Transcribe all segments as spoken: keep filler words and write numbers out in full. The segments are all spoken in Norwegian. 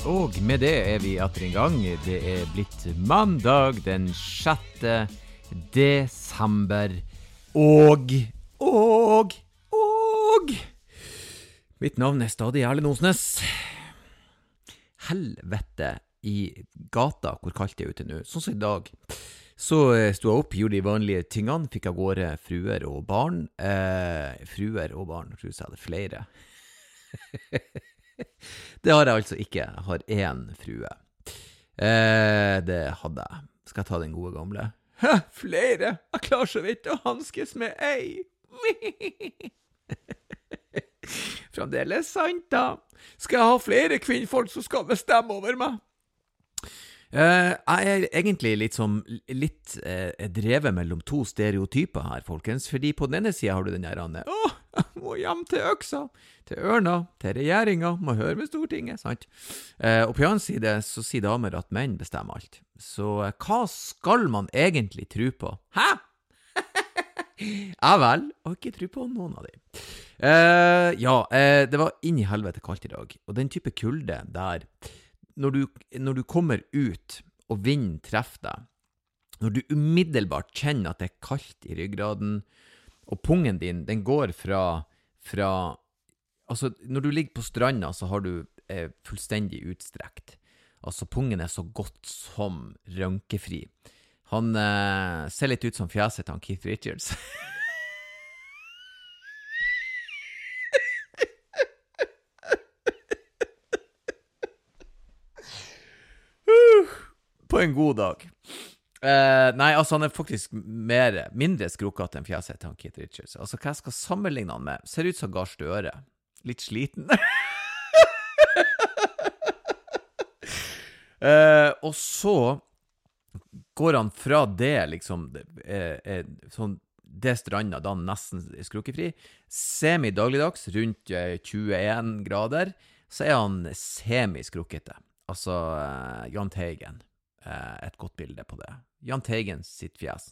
Og med det er vi atter en gang. Det er blitt mandag den sjette desember. Og, og, og mitt navn er stadig Erlend Osnes. Helvete i gata hvor kaldt det er ute nå. Sånn som i dag. Så stod jeg opp, gjorde de vanlige tingene, fikk av gårde fruer og barn. Eh, fruer og barn, jeg tror jeg hadde flere. Det har jeg altså ikke. Jeg har én frue. Eh, det hadde jeg. Skal jeg ta den gode gamle? Hæ, flere? Jeg klarer så vidt å hanskes med ei. Fremdeles sant da. Skal jeg ha flere kvinnfolk som skal bestemme over meg? Uh, jeg er egentlig litt som litt uh, drevet mellom to stereotyper her, folkens, fordi på den ene siden har du den der Anne, åh, jeg må hjem til øksa, til ørna, til regjeringen, må høre med Stortinget, sant? Uh, og på den annen side så sier damer at menn bestemmer alt. Så uh, hva skal man egentlig tro på? Hæ? Ja vel, og ikke tro på noen av de. Uh, ja, uh, det var inn i helvete kaldt i dag, og den type kulde der Når du, når du kommer ut og vinden treffer deg, når du umiddelbart kjenner at det er kaldt i ryggraden, og pungen din, den går fra, fra altså når du ligger på stranda så har du eh, fullstendig utstrekt. Altså pungen er så godt som rønkefri. Han eh, ser litt ut som fjeset til han Keith Richards. På en god dag. Uh, nei, altså han er faktisk mer, mindre skrukkete enn fjeset til han Keith Richards. Altså hva jeg skal sammenligne han med? Ser ut som Gahr Støre. Litt sliten. uh, og så går han fra det, liksom, uh, uh, sånn, det stranda, da nesten skrukkefri. Semi-dagligdags, rundt uh, tjueen grader, så er han semi-skrukkete. Altså uh, Jahn Teigen. Uh, et godt bilde på det. Jahn Teigen sitt fjes.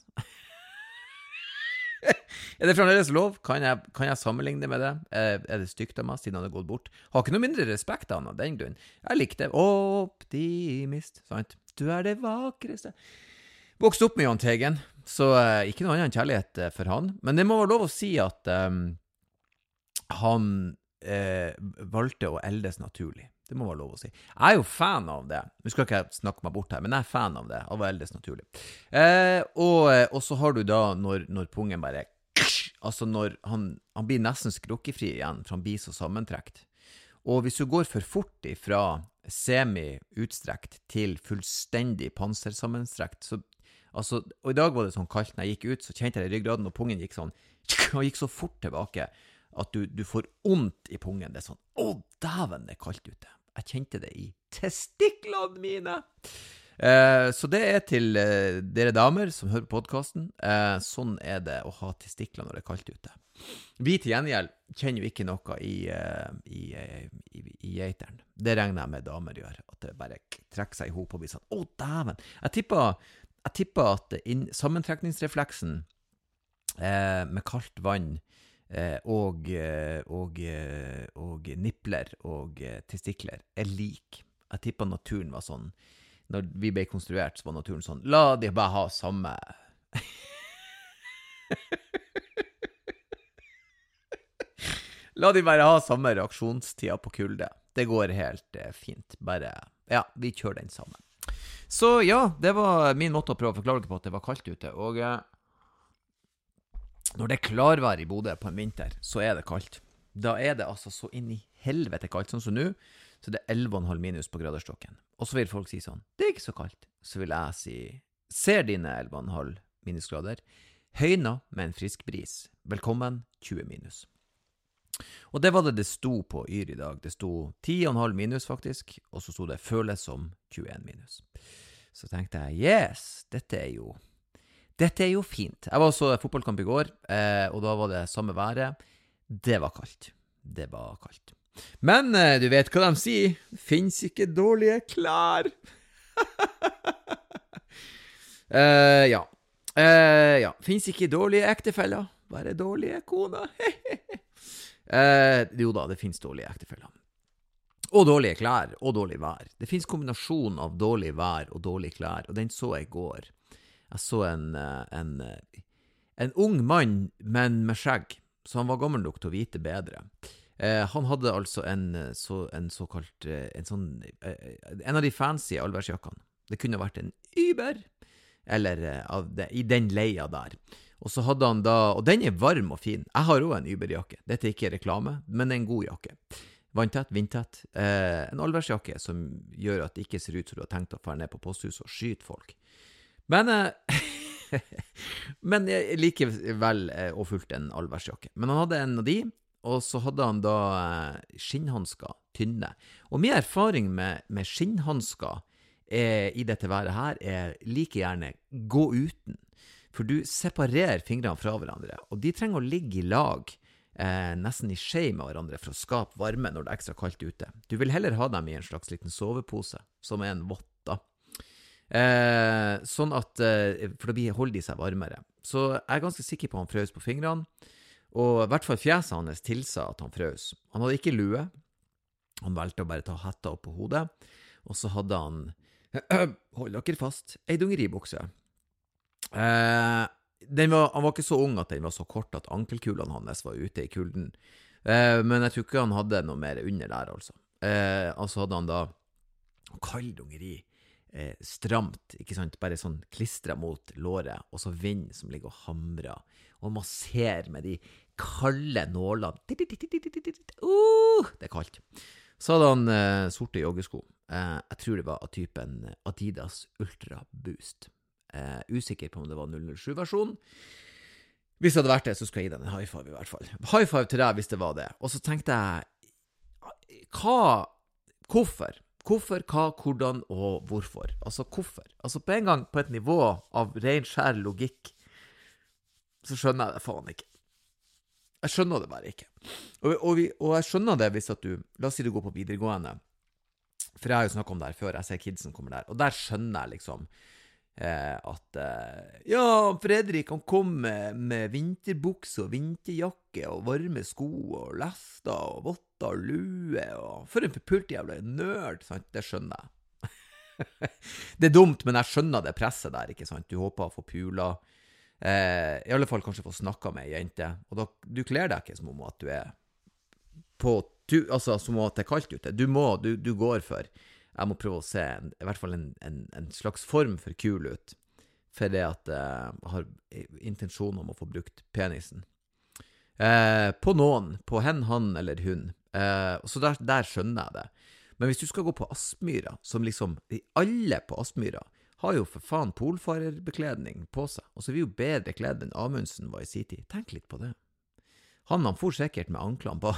Er det fremdeles lov? Kan jeg, kan jeg sammenligne det med det? Uh, er det stygt av meg siden han har gått bort? Har ikke noe mindre respekt av han av den grunn. Jeg likte optimist, sant? Du er det vakreste. Vokste opp med Jahn Teigen, så uh, ikke noe annet kjærlighet uh, for han. Men det må være lov å si at um, han uh, valgte å eldes naturlig. Det må være lov å si. Jeg er jo fan av det. Nå skal ikke jeg snakke meg bort her, men jeg er fan av det, av å eldes naturlig. Eh, og, og så har du da, når, når pungen bare, altså når han, han blir nesten skrukkefri igjen, for han blir så sammentrekt. Og hvis du går for fort fra semi-utstrekt til fullstendig pansersammenstrekt, så, altså, og i dag var det sånn kaldt, når jeg gikk ut, så kjente jeg i ryggraden, og pungen gikk sånn, og gikk så fort tilbake, at du, du får ondt i pungen. Det er sånn, å, dæven, det er kaldt ute. Jeg kjente det i testiklene mine. Eh, så det er til eh, dere damer som hører på podcasten. Eh, sånn er det å ha testikler når det er kaldt ute. Vi til gjengjeld kjenner jo ikke noe i, uh, i, i, i geiteren. Det regner jeg med damer gjør. At det bare trekker seg ihop og blir sånn, å, dæven. Jeg tipper, jeg tipper at inn, sammentrekningsrefleksen eh, med kaldt vann Eh, og, og, og nippler og testikler er lik. Jeg tipper naturen var sånn, når vi ble konstruert så var naturen sånn, la de bare ha samme la de bare ha samme reaksjonstida på kulde. Det går helt eh, fint, bare, ja, vi kjører den sammen. Så ja, det var min måte å prøve å forklare dere på at det var kaldt ute, og eh, når det er klarvær i Bodø på en vinter, så er det kaldt. Da er det altså så inn i helvete kaldt, sånn som nå, så det er elleve komma fem minus på graderstokken. Og så vil folk si sånn, det er ikke så kaldt. Så vil jeg si, ser dine elleve komma fem minusgrader, høyna med en frisk bris. Velkommen, tjue minus. Og det var det det sto på Yr i dag. Det sto ti komma fem minus faktisk, og så sto det føles som tjueen minus. Så tenkte jeg, yes, dette er jo Dette er jo fint. Jeg var så fotballkamp i går, eh, og da var det samme været. Det var kaldt. Det var kaldt. Men eh, du vet hva de sier. Finns ikke dårlige klær. eh, ja. Eh, ja. Finns ikke dårlige ektefeller. Bare dårlige koner. eh, jo da, det finnes dårlige ektefeller. Og dårlige klær, og dårlig vær. Det finnes kombinasjon av dårlig vær og dårlige klær, og den så jeg i går. Jeg så en, en, en ung mann, men med skjegg, så han var gammel nok til å vite bedre. Eh, han hadde altså en, så, en såkalt, en sånn, en av de fancy allværsjakkene. Det kunne vært en Uber, eller av det, i den leia der. Og så hadde han da, og den er varm og fin. Jeg har også en Uber-jakke. Dette er ikke reklame, men en god jakke. Vanntett, vindtett. Eh, en allværsjakke som gjør at det ikke ser ut som du har tenkt å fære ned på posthuset og skyte folk. Men, eh, men jeg liker vel eh, å fulgt en allværsjakke. Men han hadde en av de, og så hadde han da eh, skinnhansker, tynne. Og min erfaring med, med skinnhansker eh, i dette været her er like gjerne gå uten. For du separerer fingrene fra hverandre, og de trenger å ligge i lag, eh, nesten i skje med hverandre for å skape varme når det er ekstra kaldt ute. Du vil heller ha dem i en slags liten sovepose, som er en votta. Eh, sånn at, eh, for da holder de seg varmere. Så jeg er ganske sikker på at han frøs på fingrene, og i hvert fall fjeset hans tilsa at han frøs. Han hadde ikke lue, han valgte å bare ta hetta opp på hodet, og så hadde han, hold dere fast, ei dungeribukse. Eh, den var, han var ikke så ung at den var så kort at ankelkulene hans var ute i kulden. Eh, men jeg tror ikke han hadde noe mer under der, altså. Eh, altså hadde han da kald dungeri, eh, stramt, ikke sant? Bare sånn klistret mot låret, og så vind som ligger og hamrer, og man ser med de kalde nålene. Uh, det er kaldt. Så hadde han eh, sorte joggesko. Eh, jeg tror det var av typen Adidas Ultra Boost. Eh, usikker på om det var null null sju-versjon. Hvis det hadde vært det, så skal jeg gi den en high five i hvert fall. High five til deg hvis det var det. Og så tenkte jeg, hva, hvorfor? Hvorfor, hva, hvordan og hvorfor? Altså, hvorfor? Altså, på en gang på et nivå av ren skjær logikk, så skjønner jeg det faen ikke. Jeg skjønner det bare ikke. Og, og, vi, og jeg skjønner det hvis at du, la oss si du går på videregående, for jeg har jo snakket om det her før, jeg ser kidsen kommer der, og der skjønner jeg liksom eh, at, eh, ja, Fredrik, han kom med, med vinterbukse og vinterjakke og varme sko og lester og votter og lue, og for en forpult jævla nørd, sant? Det skjønner jeg. Det er dumt, men jeg skjønner det presset der, ikke sant? Du håper å få pula, Eh, i alle fall kanskje få snakket med en jente, og da, du kler deg ikke som om at du er på, du, altså som om at det er kaldt ute, du må, du, du går for, jeg må prøve å se en, i hvert fall en, en, en slags form for kul ut, for det at eh, jeg har intensjon om å få brukt penisen, eh, på noen, på hen, han eller hun, eh, så der, der skjønner jeg det, men hvis du skal gå på Aspmyra, som liksom, alle på Aspmyra, har jo for faen polfarerbekledning på seg, og så er vi jo bedre kledd enn Amundsen var i sin tid. Tenk litt på det. Han, han for sikkert med anklene på.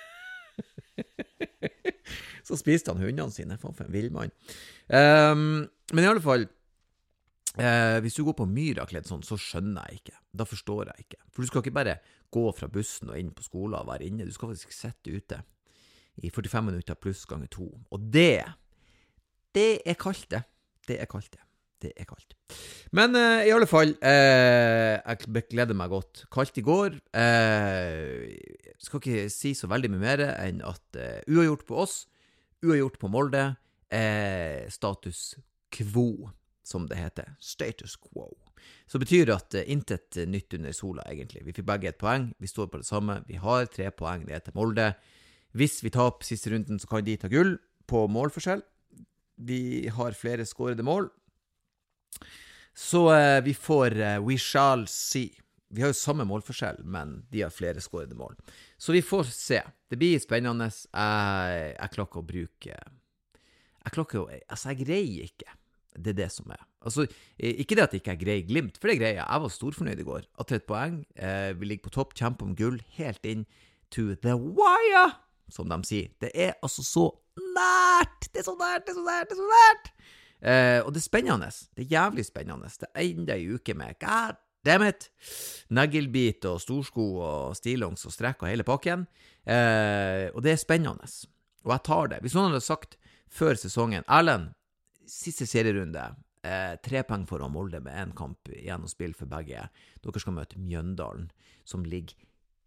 Så spiste han hundene sine, faen for en villmann. Um, men i alle fall, uh, hvis du går på Myra kledd sånn, så skjønner jeg ikke. Da forstår jeg ikke. For du skal ikke bare gå fra bussen og inn på skolen og være inne. Du skal faktisk sette ute i førtifem minutter pluss ganger to. Og det, det er kaldt det. Det er kaldt det. Det er kaldt. Men uh, i alle fall, uh, jeg gleder meg godt. Kaldt i går. Uh, skal ikke si så veldig mye mer enn at uh, uavgjort på oss, uavgjort på Molde, uh, status quo, som det heter. Status quo. Så betyr at uh, intet nytt under sola, egentlig. Vi fikk begge et poeng. Vi står på det samme. Vi har tre poeng ned til Molde. Hvis vi taper siste runden, så kan de ta gull på målforskjell. De har flere skårede mål. Så eh, vi får eh, we shall see. Vi har jo samme målforskjell, men de har flere skårede mål. Så vi får se. Det blir spennende. Jeg, jeg klarer å bruke Jeg klarer å Altså, jeg greier ikke. Det er det som er. Altså, ikke det at jeg ikke greier Glimt, for det greier jeg. Jeg var storfornøyd i går. At et poeng. Eh, vi ligger på topp, kjempe om gull, helt inn to the wire, som de sier. Det er altså så nært! Det er så nært, det er så nært, det er så nært! Eh, og det er spennende. Det er jævlig spennende. Det er enda en uke med god damn it! Negelbit og storsko og stillongs og strekk og hele pakken. Eh, og det er spennende. Og jeg tar det. Hvis noen hadde sagt før sesongen, Erlend, siste serierunde, eh, tre poeng for å Molde med en kamp igjen å spille for begge. Dere skal møte Mjøndalen, som ligger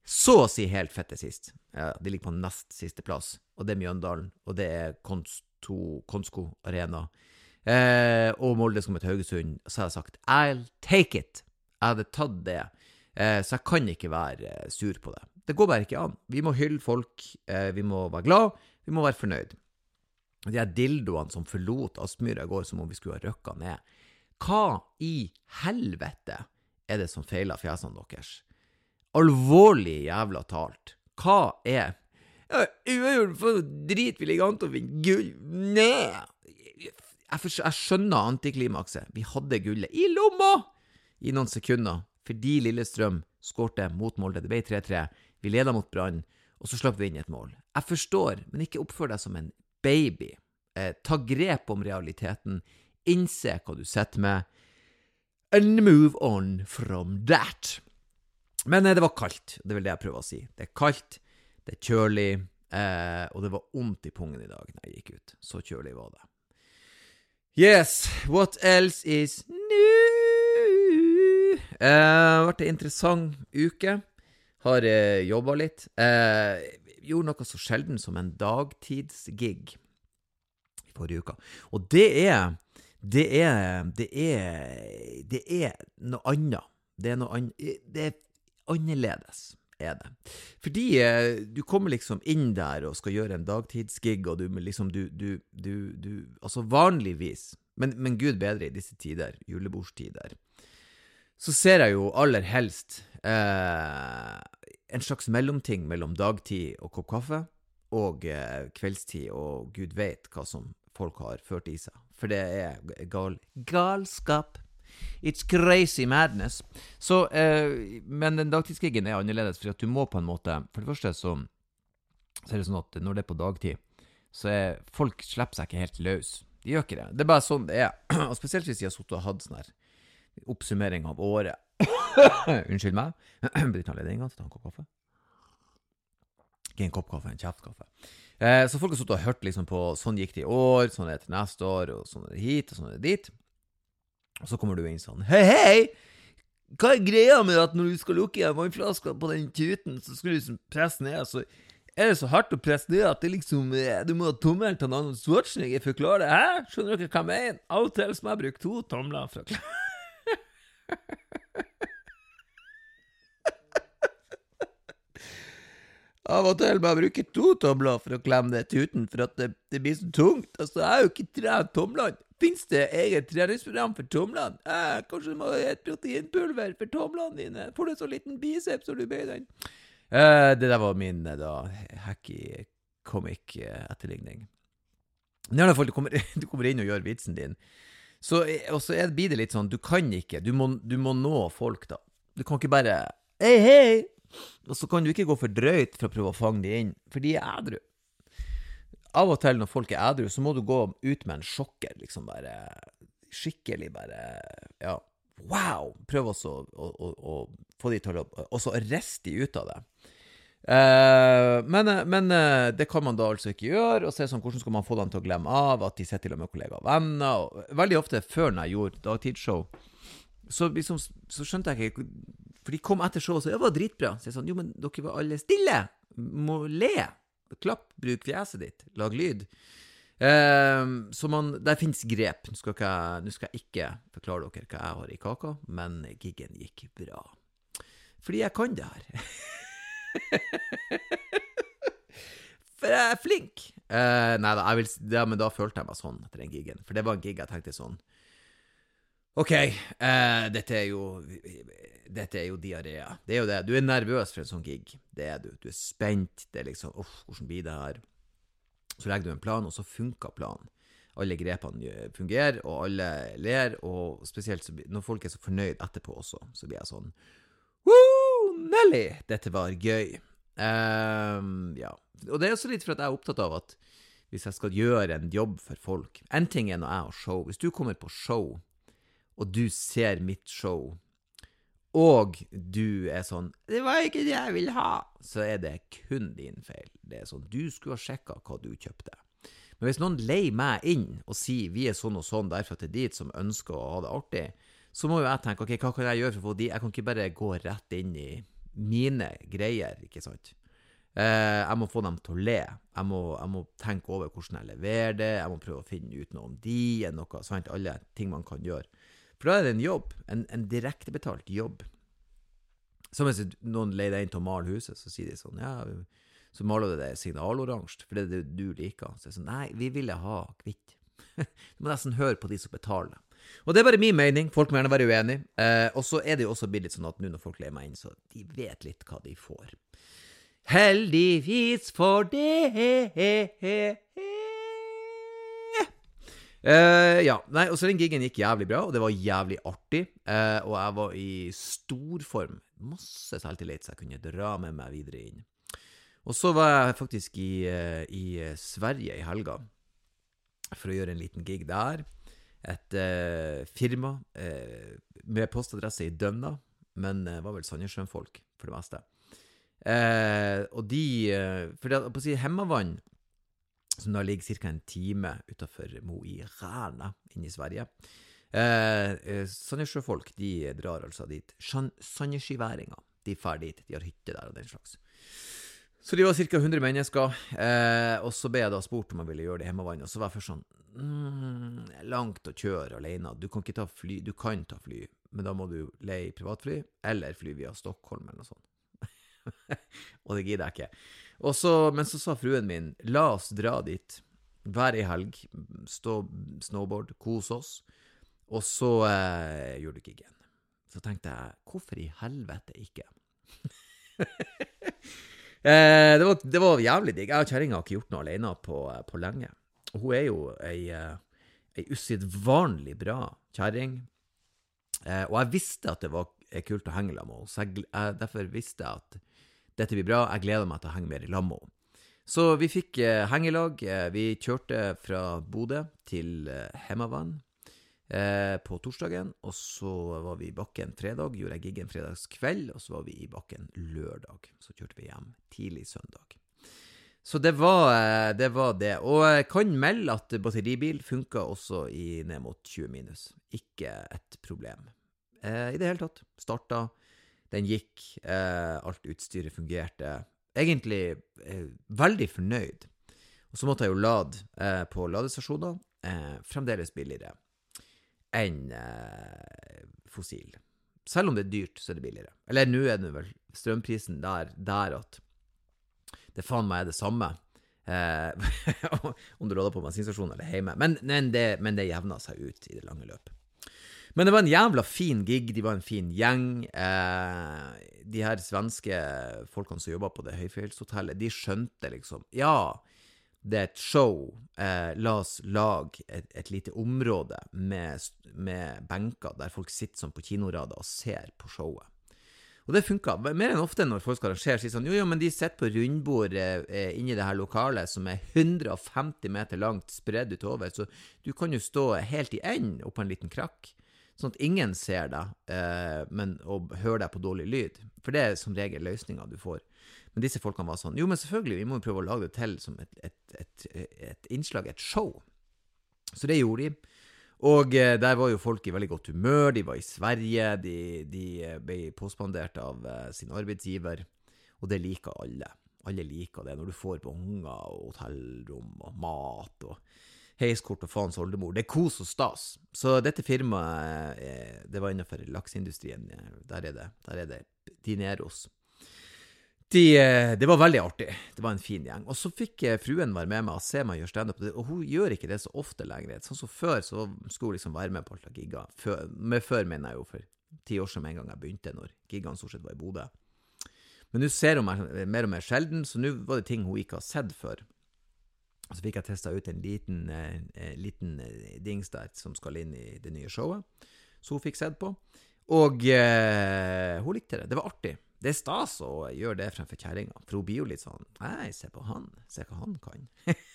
Så å si helt fette sist. Ja, de ligger på nest siste plass, og det er Mjøndalen, og det er Konsto, Konsko Arena. Eh, og Molde som et Haugesund, så har jeg sagt, I'll take it. Jeg hadde tatt det, eh, så jeg kan ikke være eh, sur på det. Det går bare ikke an. Vi må hylle folk, eh, vi må være glad, vi må være fornøyd. De her dildoene som forlot Aspmyra i går som om vi skulle ha røkket ned. Hva i helvete er det som feiler fjesene deres? Alvorlig jævla talt. Hva er... Ja, uavgjort for drit vi ligger an til å vinne gull. Nei! Jeg, for, jeg skjønner antiklimakset. Vi hadde gullet i lomma i noen sekunder, fordi Lillestrøm skårte mot Molde. Det ble tre tre. Vi ledet mot Brann, og så slapp vi inn et mål. Jeg forstår, men ikke oppfør deg som en baby. Eh, ta grep om realiteten. Innse hva du setter med. And move on from that. Men eh, det var kaldt. Det er vel det jeg prøver å si. Det er kaldt, det er kjølig, eh, og det var ondt i pungen i dag når jeg gikk ut. Så kjølig var det. Yes, what else is new? Det uh, har vært en interessant uke. Har uh, jobbet litt. Uh, gjorde noe så sjelden som en dagtidsgig i forrige uka. Og det er, det er, det er, det er noe annet. Det er noe annet. Det er annerledes. Er det. Fordi eh, du kommer liksom inn der og skal gjøre en dagtidsgig, og du liksom, du, du, du, du altså vanligvis, men, men Gud bedre i disse tider, julebordstider, så ser jeg jo aller helst eh, en slags mellomting mellom dagtid og kopp kaffe, og eh, kveldstid, og Gud vet hva som folk har ført i seg. For det er gal, galskap. It's crazy madness. Så, eh, men den dagtidsgiggen er annerledes, for at du må på en måte, for det første så, så er det sånn at når det er på dagtid, så er folk slipper seg ikke helt løs. De gjør ikke det. Det er bare sånn det er. Og spesielt hvis de har suttet og hatt sånn her oppsummering av året. Unnskyld meg. Benytt anledningen til å ta en kopp kaffe. Ikke en kopp kaffe, en kjeftkaffe. Eh, så folk har suttet og hørt liksom på sånn gikk det i år, sånn er det til neste år, og sånn er det hit, og sånn er det dit. Og så kommer du inn sånn, hei, hei, hva er greia med at når du skal lukke en vannflaske på den tuten, så skal du liksom presse ned, så er det så hardt å presse ned at det liksom, du må ha tommel til noen Schwarzenegger for å klare det, hæ? Skjønner dere hva jeg mener? Av og til som jeg bruker to tomler for å klare Av og til må jeg bruke to tomler for å klemme det tuten, for at det, det blir så tungt. Altså, jeg har jo ikke trent tomlene. Finns det eget treningsprogram for tomlene? Eh, kanskje du må ha et proteinpulver for tomlene dine? Får du så liten biceps når du bøyer den? Eh, det der var min da, hacky comic etterligning. Men i alle fall, du kommer, du kommer inn og gjør vitsen din. Så, og så er, blir det litt sånn, du kan ikke, du må, du må nå folk da. Du kan ikke bare, hei, hei! Og så kan du ikke gå for drøyt for å prøve å fange de inn, for de er ædru. Av og til når folk er ædru, så må du gå ut med en sjokker, liksom bare, skikkelig bare, ja, wow! Prøv også å, å, å få de til å, og så reste de ut av det. Uh, men, men uh, det kan man da altså ikke gjøre, og se sånn, hvordan skal man få dem til å glemme av at de sitter til og med kollegaer og venner, og veldig ofte før når jeg gjorde dagtidsshow, så, liksom, så skjønte jeg ikke, for de kom etter show og sa, det var dritbra, så jeg sa, jo, men dere var alle stille, må le, klapp, bruk fjeset ditt, lag lyd. Uh, så man, der finnes grep, nå skal, ikke, nå skal jeg ikke forklare dere hva jeg har i kaka, men giggen gikk bra, fordi jeg kan det her. For jeg er flink. uh, Nei da, jeg vil, ja, men da følte jeg meg sånn etter den giggen. For det var en gig jeg tenkte sånn, ok, uh, dette er jo Dette er jo diarré. Det er jo det, du er nervøs for en sånn gig. Det er du, du er spent. Det er liksom, uff, hvordan blir det her? Så legger du en plan, og så funker planen. Alle grepene fungerer, og alle ler. Og spesielt så, når folk er så fornøyd etterpå også, så blir jeg sånn, woo, Nelly, dette var gøy. Um, ja, og det er også litt for at jeg er opptatt av at hvis jeg skal gjøre en jobb for folk, en ting er når jeg har show, hvis du kommer på show, og du ser mitt show, og du er sånn, det var ikke det jeg vil ha, så er det kun din feil. Det er sånn, du skulle ha sjekket hva du kjøpte. Men hvis noen leier meg inn og sier, vi er sånn og sånn, derfor til dit som ønsker å ha det artig, så må jo jeg tenke, ok, hva kan jeg gjøre for å få de? Jeg kan ikke bare gå rett inn i mine greier, ikke sant? Eh, jeg må få dem til å le. Jeg må, jeg må tenke over hvordan jeg leverer det. Jeg må prøve å finne ut noe om de, eller noe, sant? Alle ting man kan gjøre. For da er det en jobb, en, en direktebetalt jobb. Som hvis noen leier deg inn til å male huset, så sier de sånn, ja, så maler du det signaloransje, for det er det du liker. Så er det sånn, nei, vi ville ha kvitt. Du må nesten høre på de som betaler. Og det er bare min mening, folk må gjerne være uenige. Eh, og så er det jo også blitt litt sånn at nå når folk leier meg inn, så de vet litt hva de får. Heldigvis for det. Uh, ja, nei, og så den giggen gikk jævlig bra, og det var jævlig artig, uh, og jeg var i stor form, masse selvtillit, så jeg kunne dra med meg videre inn. Og så var jeg faktisk i, uh, i Sverige i helga, for å gjøre en liten gig der, et uh, firma uh, med postadresse i Dønna, men uh, var vel Sandnessjøen-folk for det meste. Uh, og de, uh, for det, på å si Hemmavann, som da ligger cirka en time utenfor Mo i Rana, inne i Sverige. Eh, eh, Sandnessjøfolk, de drar altså dit. Sandnesskiværinger, de fer dit, de har hytte der og den slags. Så de var cirka hundre mennesker, eh, og så ble jeg da spurt om jeg ville gjøre det hjemmevann, og så var jeg først sånn, mm, langt å kjøre alene, du kan ikke ta fly, du kan ta fly, men da må du leie privatfly, eller fly via Stockholm eller noe sånt. Og det gidder jeg ikke. Og så, men så sa fruen min, la oss dra dit, hver i helg, stå snowboard, kose oss, og så eh, gjorde du ikke igjen. Så tenkte jeg, hvorfor i helvete ikke? eh, det, var, det var jævlig digg. Jeg og kjæringen har ikke gjort noe alene på, på lenge. Og hun er jo ei, ei usedvanlig bra kjæring. Eh, og jeg visste at det var kult å henge lag med henne, så jeg, jeg, derfor visste jeg at dette blir bra, jeg gleder meg til å henge mer i lag med henne. Så vi fikk eh, hengelag, eh, vi kjørte fra Bodø til eh, Hemavann eh, på torsdagen, og så var vi i bakken fredag, gjorde jeg giggen fredagskveld, og så var vi i bakken lørdag, så kjørte vi hjem tidlig søndag. Så det var, eh, det var det, og jeg kan melde at batteribil funket også i ned mot tjue minus, ikke et problem. Eh, I det hele tatt, startet, den gikk, eh, alt utstyret fungerte, egentlig eh, veldig fornøyd. Og så måtte jeg jo lade eh, på ladestasjoner, eh, fremdeles billigere enn eh, fossil. Selv om det er dyrt, så er det billigere. Eller nå er det vel strømprisen der, der at det faen meg er det samme, eh, om du lader på bensinstasjonen eller hjemme. Men, men, det, men det jevner seg ut i det lange løpet. Men det var en jævla fin gig, de var en fin gjeng. Eh, de her svenske folkene som jobber på det høyfjellshotellet, de skjønte liksom, ja, det er et show, eh, la oss lage et, et lite område med, med benker der folk sitter som på kinorader og ser på showet. Og det funket. Mer enn ofte når folk skal arrangere, sier sånn, jo, jo, men de sitter på rundbord eh, inne i det her lokalet som er hundre og femti meter langt spredd utover, så du kan jo stå helt i enden opp på en liten krakk, sånn at ingen ser deg, eh, men å høre deg på dårlig lyd. For det er som regel løsninger du får. Men disse folkene var sånn, jo, men selvfølgelig, vi må prøve å lage det til som et, et, et, et innslag, et show. Så det gjorde de. Og eh, der var jo folk i veldig godt humør, de var i Sverige, de, de ble påspandert av eh, sin arbeidsgiver, og det liker alle. Alle liker det, når du får bonger og hotellrom og mat og heiskort og faens oldemor. Det er kos og stas. Så dette firmaet, eh, det var innenfor lakseindustrien. Der er det, der er det Dineros. De, eh, det var veldig artig. Det var en fin gjeng. Og så fikk eh, fruen være med meg og se meg gjøre stand-up. Og hun gjør ikke det så ofte lenger. Sånn som før, så skulle hun liksom være med på alt av gigger. Før, med før mener jeg jo for ti år siden en gang jeg begynte, når giggene stort sett var i Bodø. Men nå ser hun meg mer og mer sjelden, så nå var det ting hun ikke har sett før. Og så fikk jeg testet ut en liten, eh, liten dings der som skal inn i det nye showet. Så hun fikk sett på. Og eh, hun likte det. Det var artig. Det er stas å gjøre det fremfor kjæringen. For hun blir jo litt sånn, nei, se på han. Se hva han kan.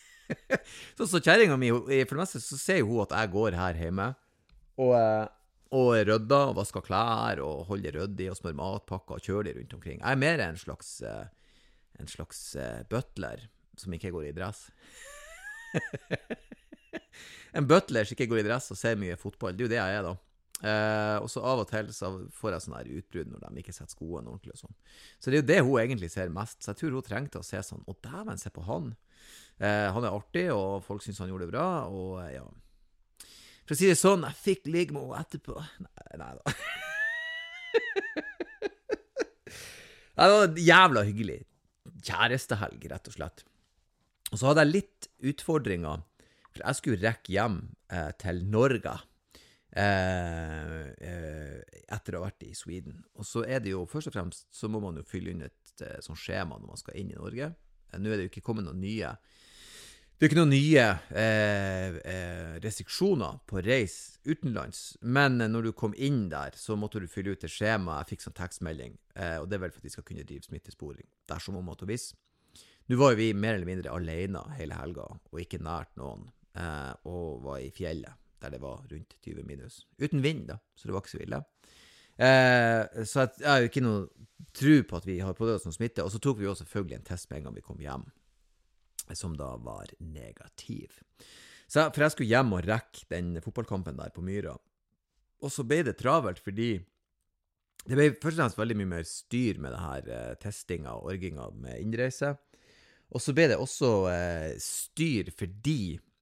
så så kjæringen min, for det meste så ser hun at jeg går her hjemme. Og, og rydder og vasker klær og holder ryddig og smør matpakker og kjører de rundt omkring. Jeg er mer en slags, en slags butler som ikke går i dress. En butler som ikke går i dress og ser mye fotball, det er jo det jeg er da. Eh, og så av og til så får jeg sånne her utbrudd når de ikke setter skoene ordentlig og sånn. Så det er jo det hun egentlig ser mest. Så jeg tror hun trengte å se sånn, å dæven, se på han. Eh, han er artig, og folk synes han gjorde det bra, og eh, ja. For å si det sånn, jeg fikk ligge med henne etterpå. Nei, nei da. Det var jævla hyggelig. Kjærestehelg, rett og slett. Og så hadde jeg litt utfordringer, for jeg skulle rekke hjem eh, til Norge eh, eh, etter å ha vært i Sweden. Og så er det jo, først og fremst, så må man jo fylle inn et eh, sånt skjema når man skal inn i Norge. Eh, nå er det jo ikke kommet noen nye, det er ikke noen nye eh, eh, restriksjoner på reis utenlands, men når du kom inn der, så måtte du fylle ut et skjema. Jeg fikk sånn tekstmelding, eh, og det er vel for at de skal kunne drive smittesporing, dersom man måtte vise. Nå var jo vi mer eller mindre alene hele helga, og ikke nært noen, eh, og var i fjellet, der det var rundt tjue minus. Uten vind da, så det var ikke så ille. Eh, så jeg har jo ikke noe tro på at vi har pådødd som smitte, og så tok vi jo selvfølgelig en test med en gang vi kom hjem, som da var negativ. Så for jeg skulle hjem og rekke den fotballkampen der på Myra, og så ble det travelt, fordi det ble først og fremst veldig mye mer styr med det her eh, testinga og orginga med innreise, og så ble det også eh, styr fordi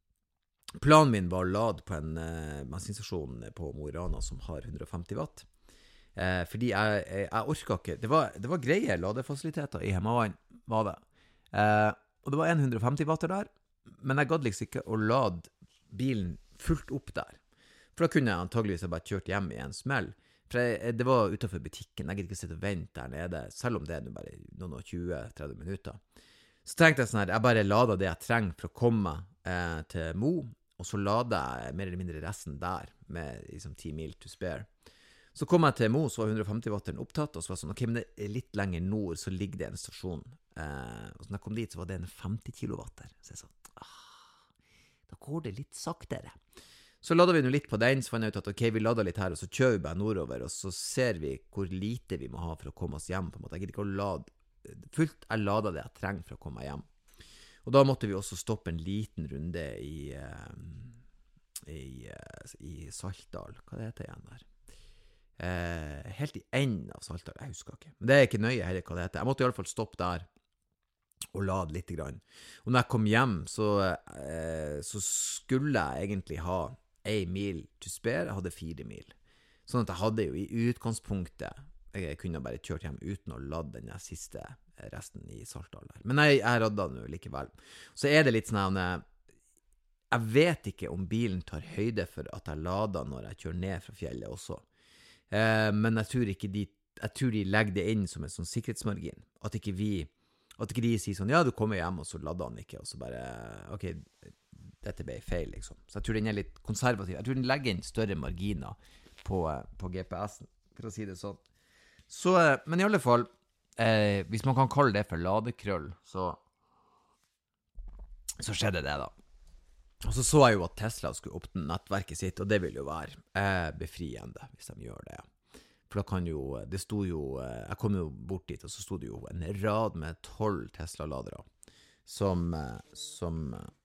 planen min var å lade på en eh, bensinstasjon på Mo i Rana som har hundre og femti watt, eh, fordi jeg, jeg, jeg orket ikke, det var, det var greie ladefasiliteter i Hemavan, var det. Eh, Og det var en hundre og femti watter der, men jeg gadd liksom ikke å lade bilen fullt opp der. For da kunne jeg antageligvis bare kjørt hjem i en smell. For jeg, det var utenfor butikken, jeg gikk ikke sitte og vente der nede, selv om det er bare noen og tjue til tretti minutter. Så tenkte jeg sånn her, jeg bare lader det jeg trenger for å komme eh, til Mo, og så lader jeg mer eller mindre resten der, med liksom ti mil to spare. Så kom jeg til Mo, så var hundre og femti watteren opptatt, og så var det sånn, ok, men det er litt lenger nord, så ligger det en stasjon. Eh, og så når jeg kom dit, så var det en femti kilowatter. Så jeg sa, ah, da går det litt saktere. Så lader vi nå litt på den, så fant jeg ut at ok, vi lader litt her, og så kjører vi bare nordover, og så ser vi hvor lite vi må ha for å komme oss hjem, på en måte. Jeg gidder ikke å lade fullt, jeg lader det jeg trenger for å komme hjem. Og da måtte vi også stoppe en liten runde i, uh, i, uh, i Saltdal. Hva det heter igjen der? Uh, helt i enden av Saltdal, jeg husker ikke. Men det er ikke nøye heller hva det heter. Jeg måtte i alle fall stoppe der og lade litt grann. Og når jeg kom hjem, så, uh, så skulle jeg egentlig ha en mil til spare. Jeg hadde fire mil. Sånn at jeg hadde jo i utgangspunktet, jeg kunne bare kjørt hjem uten å lade den siste resten i Saltdal der. Men jeg, jeg radda den jo likevel. Så er det litt sånn at jeg vet ikke om bilen tar høyde for at jeg lader når jeg kjører ned fra fjellet også. Eh, men jeg tror ikke de, jeg tror de legger det inn som en sånn sikkerhetsmargin. At ikke vi, at ikke de sier sånn, ja, du kommer hjem, og så lader han ikke, og så bare, ok, dette ble feil, liksom. Så jeg tror den er litt konservativ. Jeg tror den legger inn større marginer på, på G P S-en, for å si det sånn. Så, men i alle fall, eh, hvis man kan kalle det for ladekrøll, så, så skjedde det da. Og så så jeg jo at Tesla skulle åpne nettverket sitt, og det vil jo være eh, befriende hvis de gjør det. For da kan jo, det stod jo, jeg kom jo bort dit, og så stod det jo en rad med tolv Tesla-ladere, som, som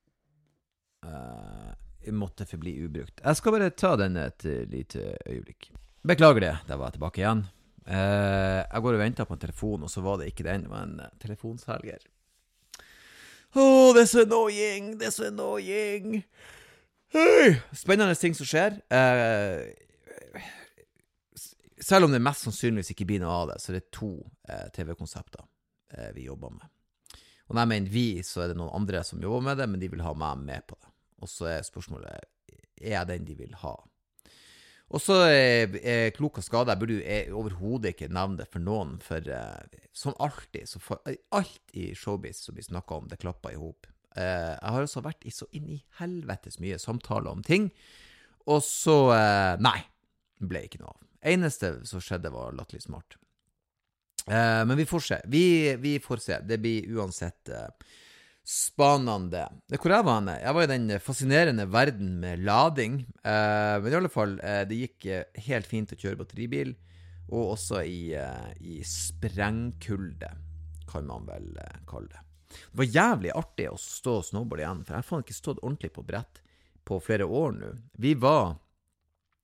eh, måtte forbli ubrukt. Jeg skal bare ta den et lite øyeblikk. Beklager det, der var jeg tilbake igjen. Eh, jeg går og venter på en telefon, og så var det ikke den, det var en telefonselger. Åh, det er så annoying, det er så annoying. Hei! Spennende ting som skjer. Eh, selv om det mest sannsynligvis ikke blir noe av det, så er det to eh, T V-konsepter eh, vi jobber med. Og når jeg mener vi, så er det noen andre som jobber med det, men de vil ha meg med på det. Og så er spørsmålet, er jeg den de vil ha? Og så er, er klok og skade, jeg burde jo overhodet ikke nevne det for noen, for uh, som alltid, så for, alt i showbiz som vi snakker om, det klapper i hop. Uh, jeg har også vært i så inn i helvetes mye samtaler om ting, og så, uh, nei, ble ikke noe av. Eneste som skjedde var latterlig smart. Uh, men vi får se, vi, vi får se, det blir uansett uh, spanende. Det hvor jeg var henne? Jeg var i den fascinerende verden med lading, eh, men i alle fall, eh, det gikk helt fint å kjøre batteribil, og også i, eh, i sprengkulde, kan man vel eh, kalle det. Det var jævlig artig å stå og snowboard igjen, for jeg har faen ikke stått ordentlig på brett på flere år nå. Vi var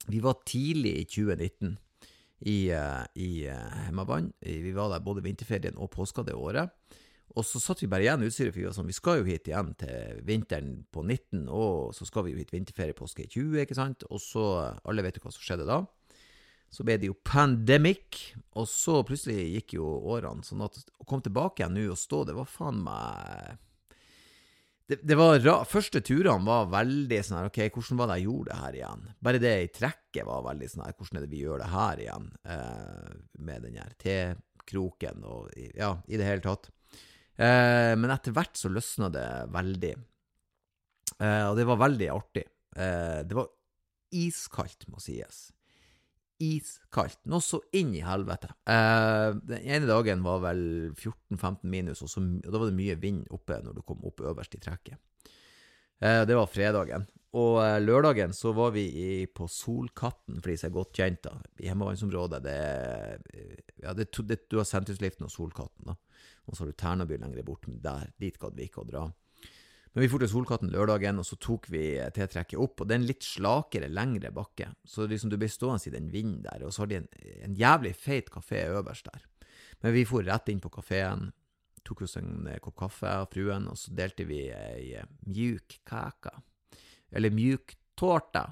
vi var tidlig i tjue nitten i, uh, i uh, Hemmavann. Vi var der både vinterferien og påska det året. Og så satt vi bare igjen utstyret, for vi var sånn, vi skal jo hit igjen til vinteren på nitten, og så skal vi jo hit vinterferie påske i tjue, ikke sant? Og så, alle vet jo hva som skjedde da. Så ble det jo pandemic, og så plutselig gikk jo årene, sånn at å komme tilbake igjen nå og stå, det var faen meg... Det, det var ra- første turene var veldig sånn her, ok, hvordan var det jeg gjorde det her igjen? Bare det i trekket var veldig sånn her, hvordan er det vi gjør det her igjen? Eh, med den her tekroken og, ja, i det hele tatt. Eh, men etter hvert så løsnet det veldig. Eh, og det var veldig artig. Eh, det var iskaldt, må sies. Iskaldt. Noe så inn i helvete. Eh, den ene dagen var vel fjorten femten minus, og, så, og da var det mye vind oppe når du kom opp øverst i trekket. Eh, det var fredagen. Og eh, lørdagen så var vi i, på Solkatten, fordi det er godt kjent da. I Hemmavannsområdet, det, ja, det, det, du har Sentrumsliften og Solkatten da. Og så har du Ternaby lenger bort, men der, dit gadd vi ikke å dra. Men vi får til Solkatten lørdagen, og så tok vi T-trekket opp, og det er en litt slakere, lengre bakke. Så liksom du blir stående i den vinden der, og så har de en, en jævlig feit kafé øverst der. Men vi får rett inn på kaféen, tok oss en kopp kaffe av fruen, og så delte vi ei mjuk kaka, eller mjuk tårta,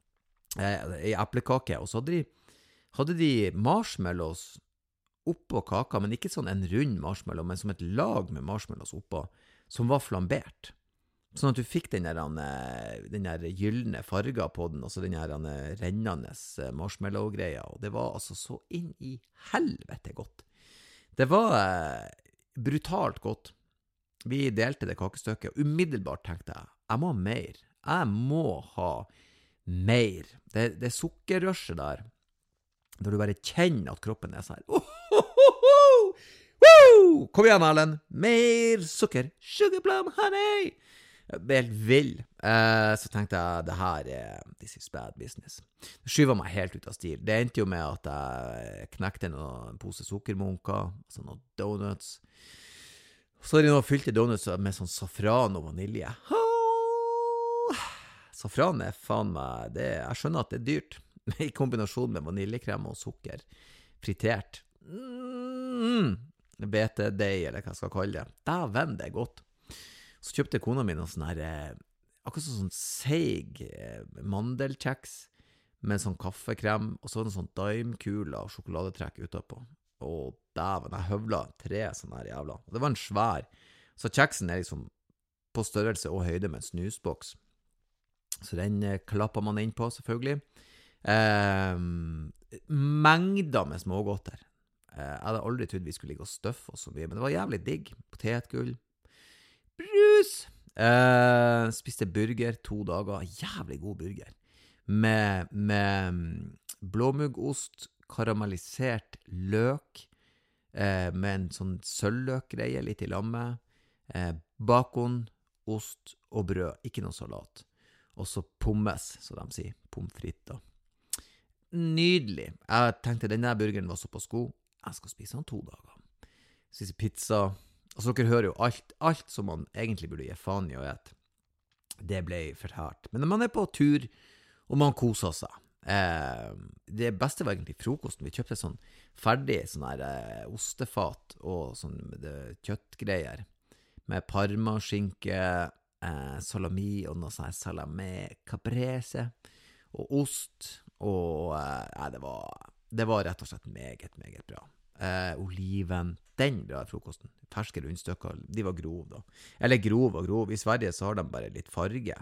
ei eplekake, og så hadde de, hadde de marshmallows oppå kaka, men ikke sånn en rund marshmallow, men som et lag med marshmallows oppå, som var flambert. Sånn at du fikk den der, den der gyllene farga på den, og så den der rennende marshmallow-greia, og det var altså så inn i helvete godt. Det var eh, brutalt godt. Vi delte det kakestykket, og umiddelbart tenkte jeg, jeg må ha mer. Jeg må ha mer. Det, det sukkerrøsjet der, når du bare kjenner at kroppen er sånn her, oh, oh, oh, oh, oh! Kom igjen, Erlend, mer sukker, sugar plum honey. Jeg ble helt vill. Eh, så tenkte jeg, det her er, this is bad business. Det skyver meg helt ut av stil. Det endte jo med at jeg knekte en pose sukkermunker, altså noen donuts. Så har de nå fylt i donuts med sånn safran og vanilje. Oh! Safran er faen meg, det, jeg skjønner at det er dyrt, i kombinasjon med vaniljekrem og sukker, fritert. Mm, betedeig, eller hva jeg skal kalle det. Dæven, det er godt. Så kjøpte kona mi noen sånn her, akkurat sånn seig mandelkjeks, med sånn kaffekrem, og så en sånn daimkula og sjokoladetrekk utapå. Og dæven, jeg høvlet tre sånne her jævla. Og det var en svær. Så kjeksen er liksom på størrelse og høyde med en snusboks. Så den klapper man inn på, selvfølgelig. Eh, mengder med smågodter. Eh, jeg hadde aldri trodd vi skulle ligge og støffe oss så mye, men det var jævlig digg. Potetgull, brus. Eh, spiste burger to dager, jævlig god burger. Med, med blåmuggost, karamellisert løk, eh, med en sånn sølvløkgreie litt i lammet, eh, bacon, ost og brød, ikke noe salat. Og så pommes, så de sier, pommes frites da. Nydelig. Jeg tenkte denne burgeren var så på sko. Jeg skal spise den to dager. Spise pizza. Altså dere hører jo alt, alt som man egentlig burde gi faen i å ete. Det ble for hardt. Men når man er på tur, og man koser seg. Eh, det beste var egentlig frokosten. Vi kjøpte sånn ferdig sånn her eh, ostefat og sånn det, kjøttgreier. Med parmaskinke, eh, salami og noe sånn her salami caprese og ost. Og eh, ja, det var det var rett og slett meget, meget bra. Eh, oliven, den bra frokosten. Ferske rundstykker, de var grov da. Eller grov og grov. I Sverige så har de bare litt farge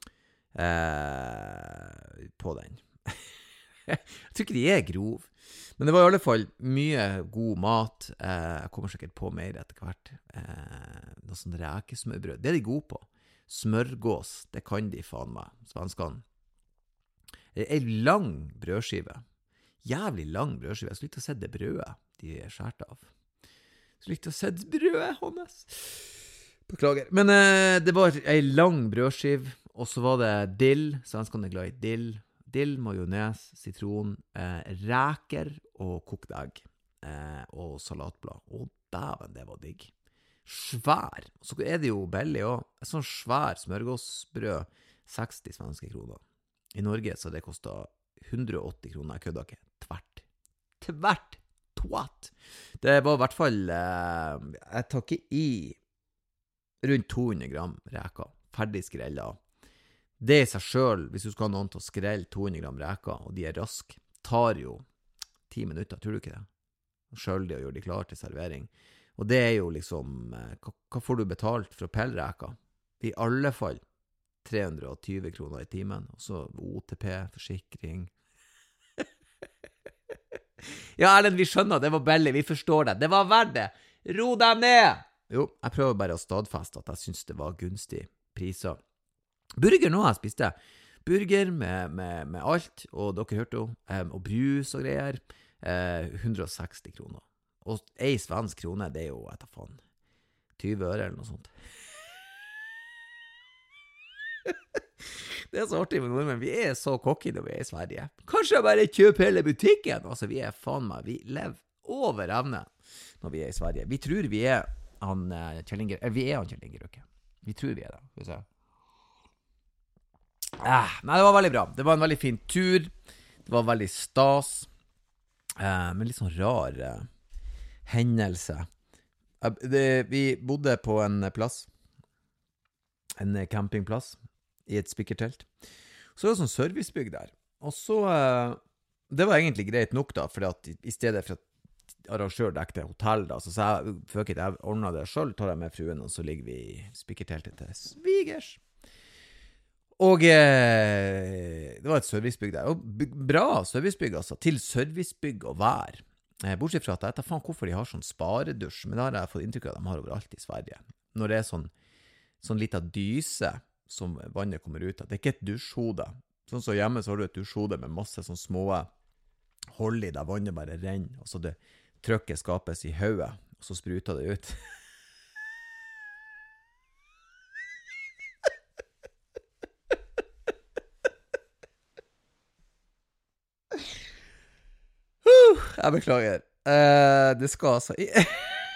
eh, på den. Jeg tror ikke de er grov. Men det var i alle fall mye god mat. Eh, jeg kommer sikkert på mer etter hvert. Eh, noe sånn rekesmørbrød. Det er de gode på. Smørgås, det kan de faen meg, svenskene. En lang brødskive. Jævlig lang brødskive. Jeg skulle ikke ha sett det brødet de er skjert av. Jeg skulle ikke ha sett brødet hans. Beklager. Men eh, det var en lang brødskive, og så var det dill. Svenskene er glad i dill. Dill, majones, sitron, eh, reker og kokt egg. Eh, og salatblad. Og dæven, det var digg. Svær. Så er det jo billig også. Et sånn svær smørgåsbrød, seksti svenske kroner. I Norge så det kostet hundre og åtti kroner, jeg kødder ikke. Tvert. Tvert. Twat. Det var i hvert fall, eh, jeg tar ikke i rundt to hundre gram reker, ferdig skrellet. Det i seg selv, hvis du skal ha noen til å skrelle to hundre gram reker, og de er raske, tar jo ti minutter, tror du ikke det? Skjøl de og gjør de klar til servering. Og det er jo liksom, hva, hva får du betalt for å pelle reker? I alle fall tre hundre og tyve kroner i timen, og så O T P, forsikring. Ja, Erlend, vi skjønner, det var billig, vi forstår det. Det var verdt det. Ro deg ned! Jo, jeg prøver bare å stadfeste at jeg synes det var gunstig priser. Burger nå jeg spiste. Burger med, med, med alt, og dere hørte jo, um, og brus og greier, uh, hundre og seksti kroner. Og ei svensk krone, det er jo, etter faen, tyve øre eller noe sånt. Det er så artig med nordmenn, vi er så kokke når vi er i Sverige. Kanskje bare kjøp hele butikken? Altså, vi er faen meg, vi lever over evne når vi er i Sverige. Vi tror vi er han uh, Kjell Inge, eh, vi er han Kjell Inge Røkke. Vi tror vi er det, skal vi se. Ah, nei, det var veldig bra. Det var en veldig fin tur. Det var veldig stas. Uh, men litt sånn rar uh, hendelse. Uh, det, vi bodde på en plass, en campingplass, i et spikkertelt. Så var det sånn servicebygg der. Og så, uh, det var egentlig greit nok da, for at i stedet for at arrangør dekte hotell da, så sa jeg, fuck it, jeg ordnet det selv, tar jeg med fruen, og så ligger vi i spikkerteltet til svigers. Og eh, det var et servicebygg der, og bra servicebygg altså, til servicebygg og vær. Eh, bortsett fra at jeg tar faen hvorfor de har sånn sparedusj, men det har jeg fått inntrykk av at de har overalt i Sverige. Når det er sånn, sånn litt av dyse som vannet kommer ut av. Det er ikke et dusjhode. Sånn så hjemme så har du et dusjhode med masse sånn små hold i der vannet bare renner, og så det trykket skapes i hodet, og så spruter det ut. Jeg beklager. Uh, det skal altså det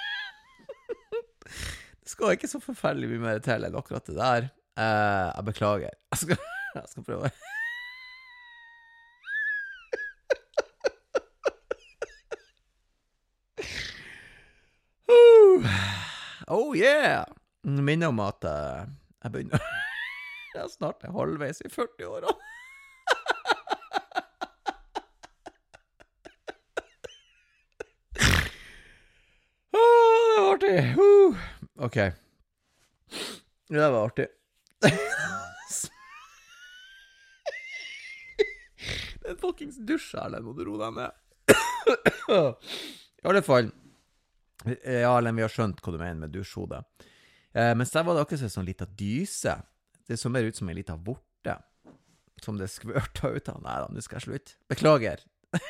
skal ikke så forferdelig mye mer til enn akkurat det der. Uh, jeg beklager. Jeg skal, jeg skal prøve. uh, oh yeah! Minner om at uh, jeg begynner jeg er snart halvveis i førti år. Uh, ok. Det var artig. Det er en fuckings dusj her, må du ro deg ned. I alle fall. Ja, Len, vi har skjønt hva du mener med dusjhode. Eh, mens der var det akkurat sånn liten dyse. Det så mer ut som en liten vorte. Som det skvørte ut av. Nei da, nå skal jeg slutte. Beklager.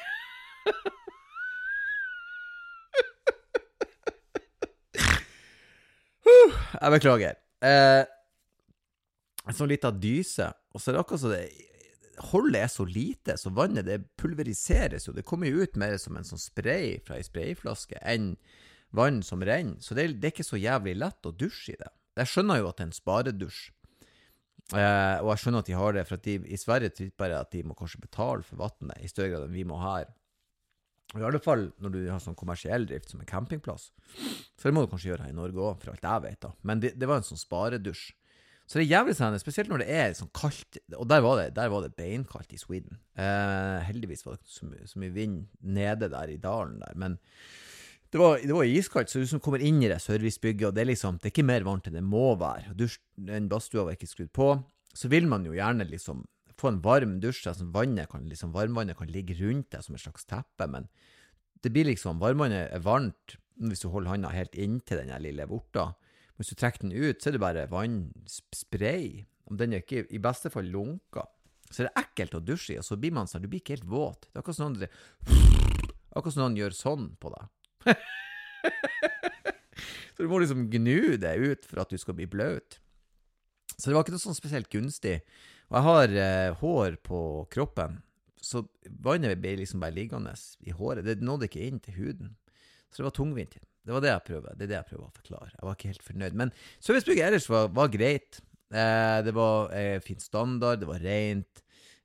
Jeg beklager. Eh, en sånn liten dyse, og så er det akkurat så det, holdet er så lite, så vannet det pulveriseres jo, det kommer jo ut mer som en sånn spray fra en sprayflaske enn vann som renner, så det, det er ikke så jævlig lett å dusje i det. Jeg skjønner jo at det er en sparedusj, eh, og jeg skjønner at de har det, for at de i Sverige tror bare at de må kanskje betale for vattnet i større grad enn vi må her. I alle fall når du har sånn kommersiell drift som en campingplass. Så det må du kanskje gjøre her i Norge også, for alt jeg vet da. Men det, det var en sånn sparedusj. Så det er jævlig sånn, spesielt når det er sånn kaldt, og der var det, der var det beinkaldt i Sweden. Eh, heldigvis var det så, my- så mye vind nede der i dalen der, men det var, det var iskaldt, så du som kommer inn i det servicebygget, og det er liksom, det er ikke mer varmt enn det må være. Dusj, den badstua var ikke skrudd på, så vil man jo gjerne liksom få en varm dusj, altså vannet kan, liksom, varmvannet kan ligge rundt deg som et slags teppe, men det blir liksom, varmvannet er varmt hvis du holder handa helt inntil den lille vorta. Hvis du trekker den ut, så er det bare vannspray. Om den er ikke i beste fall lunka. Så det er ekkelt å dusje i, og så blir man sånn, du blir ikke helt våt. Det er akkurat sånn noen, akkurat sånn noen gjør sånn på deg. Så du må liksom gnu det ut for at du skal bli bløt. Så det var ikke noe sånn spesielt gunstig. Og jeg har eh, hår på kroppen, så vannet ble liksom bare liggende i håret. Det nådde ikke inn til huden. Så det var tungvint. Det var det jeg prøvde. Det er det jeg prøver å forklare. Jeg var ikke helt fornøyd. Men servicebygget ellers var, var greit. Eh, det var eh, fin standard, det var rent.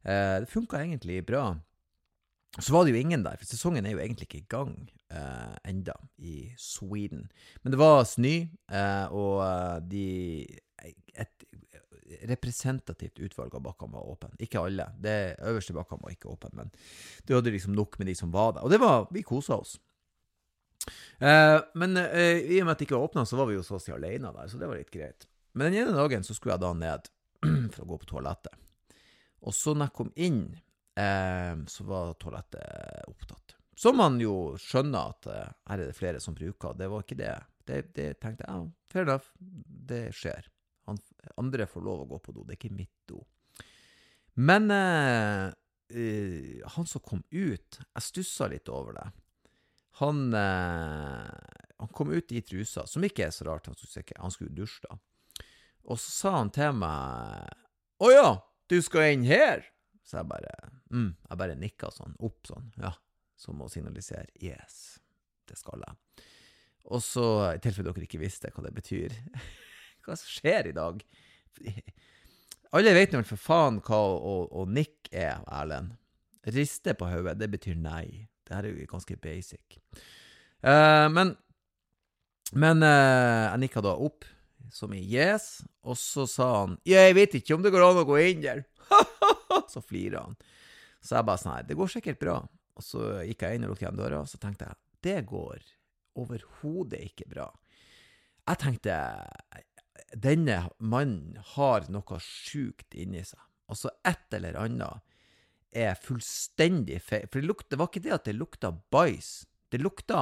Eh, det funket egentlig bra. Så var det jo ingen der, for sesongen er jo egentlig ikke i gang eh, enda i Sweden. Men det var snø, eh, og eh, de, et representativt utvalg av bakkene var åpen. Ikke alle, det øverste bakkene var ikke åpen, men det hadde liksom nok med de som var der. Og det var, vi koset oss. Eh, men eh, i og med at det ikke var åpnet, så var vi jo så å si alene der, så det var litt greit. Men den ene dagen så skulle jeg da ned for å gå på toalettet. Og så når jeg kom inn, Eh, så var toalettet opptatt. Som man jo skjønner at eh, her er det flere som bruker. Det var ikke det. Det, det tenkte jeg, ja, fair enough, det skjer. Han, andre får lov å gå på do, det er ikke mitt do. Men eh, eh, han som kom ut, jeg stusset litt over det. Han, eh, han kom ut i trusa, som ikke er så rart, han skulle, ikke, han skulle dusje da. Og så sa han til meg, «Åja, du skal inn her?» Så jeg bare, mm, jeg bare nikket sånn, opp sånn, ja, som å signalisere, yes, det skal jeg. Og så, i tilfelle dere ikke visste hva det betyr, hva som skjer i dag? Alle vet nå for faen hva å, å nikk er, Erlend. Riste på hodet, det betyr nei. Det her er jo ganske basic. Uh, men, men uh, jeg nikket da opp, som i yes, og så sa han, jeg vet ikke om det går an å gå inn der. Så flirer han. Så jeg bare sånn, det går sikkert bra. Og så gikk jeg inn og lukket igjen døra, og så tenkte jeg, det går overhodet ikke bra. Jeg tenkte, denne mannen har noe sjukt inni seg. Altså et eller annet er fullstendig feil. For det, lukte, det var ikke det at det lukta bæsj. Det lukta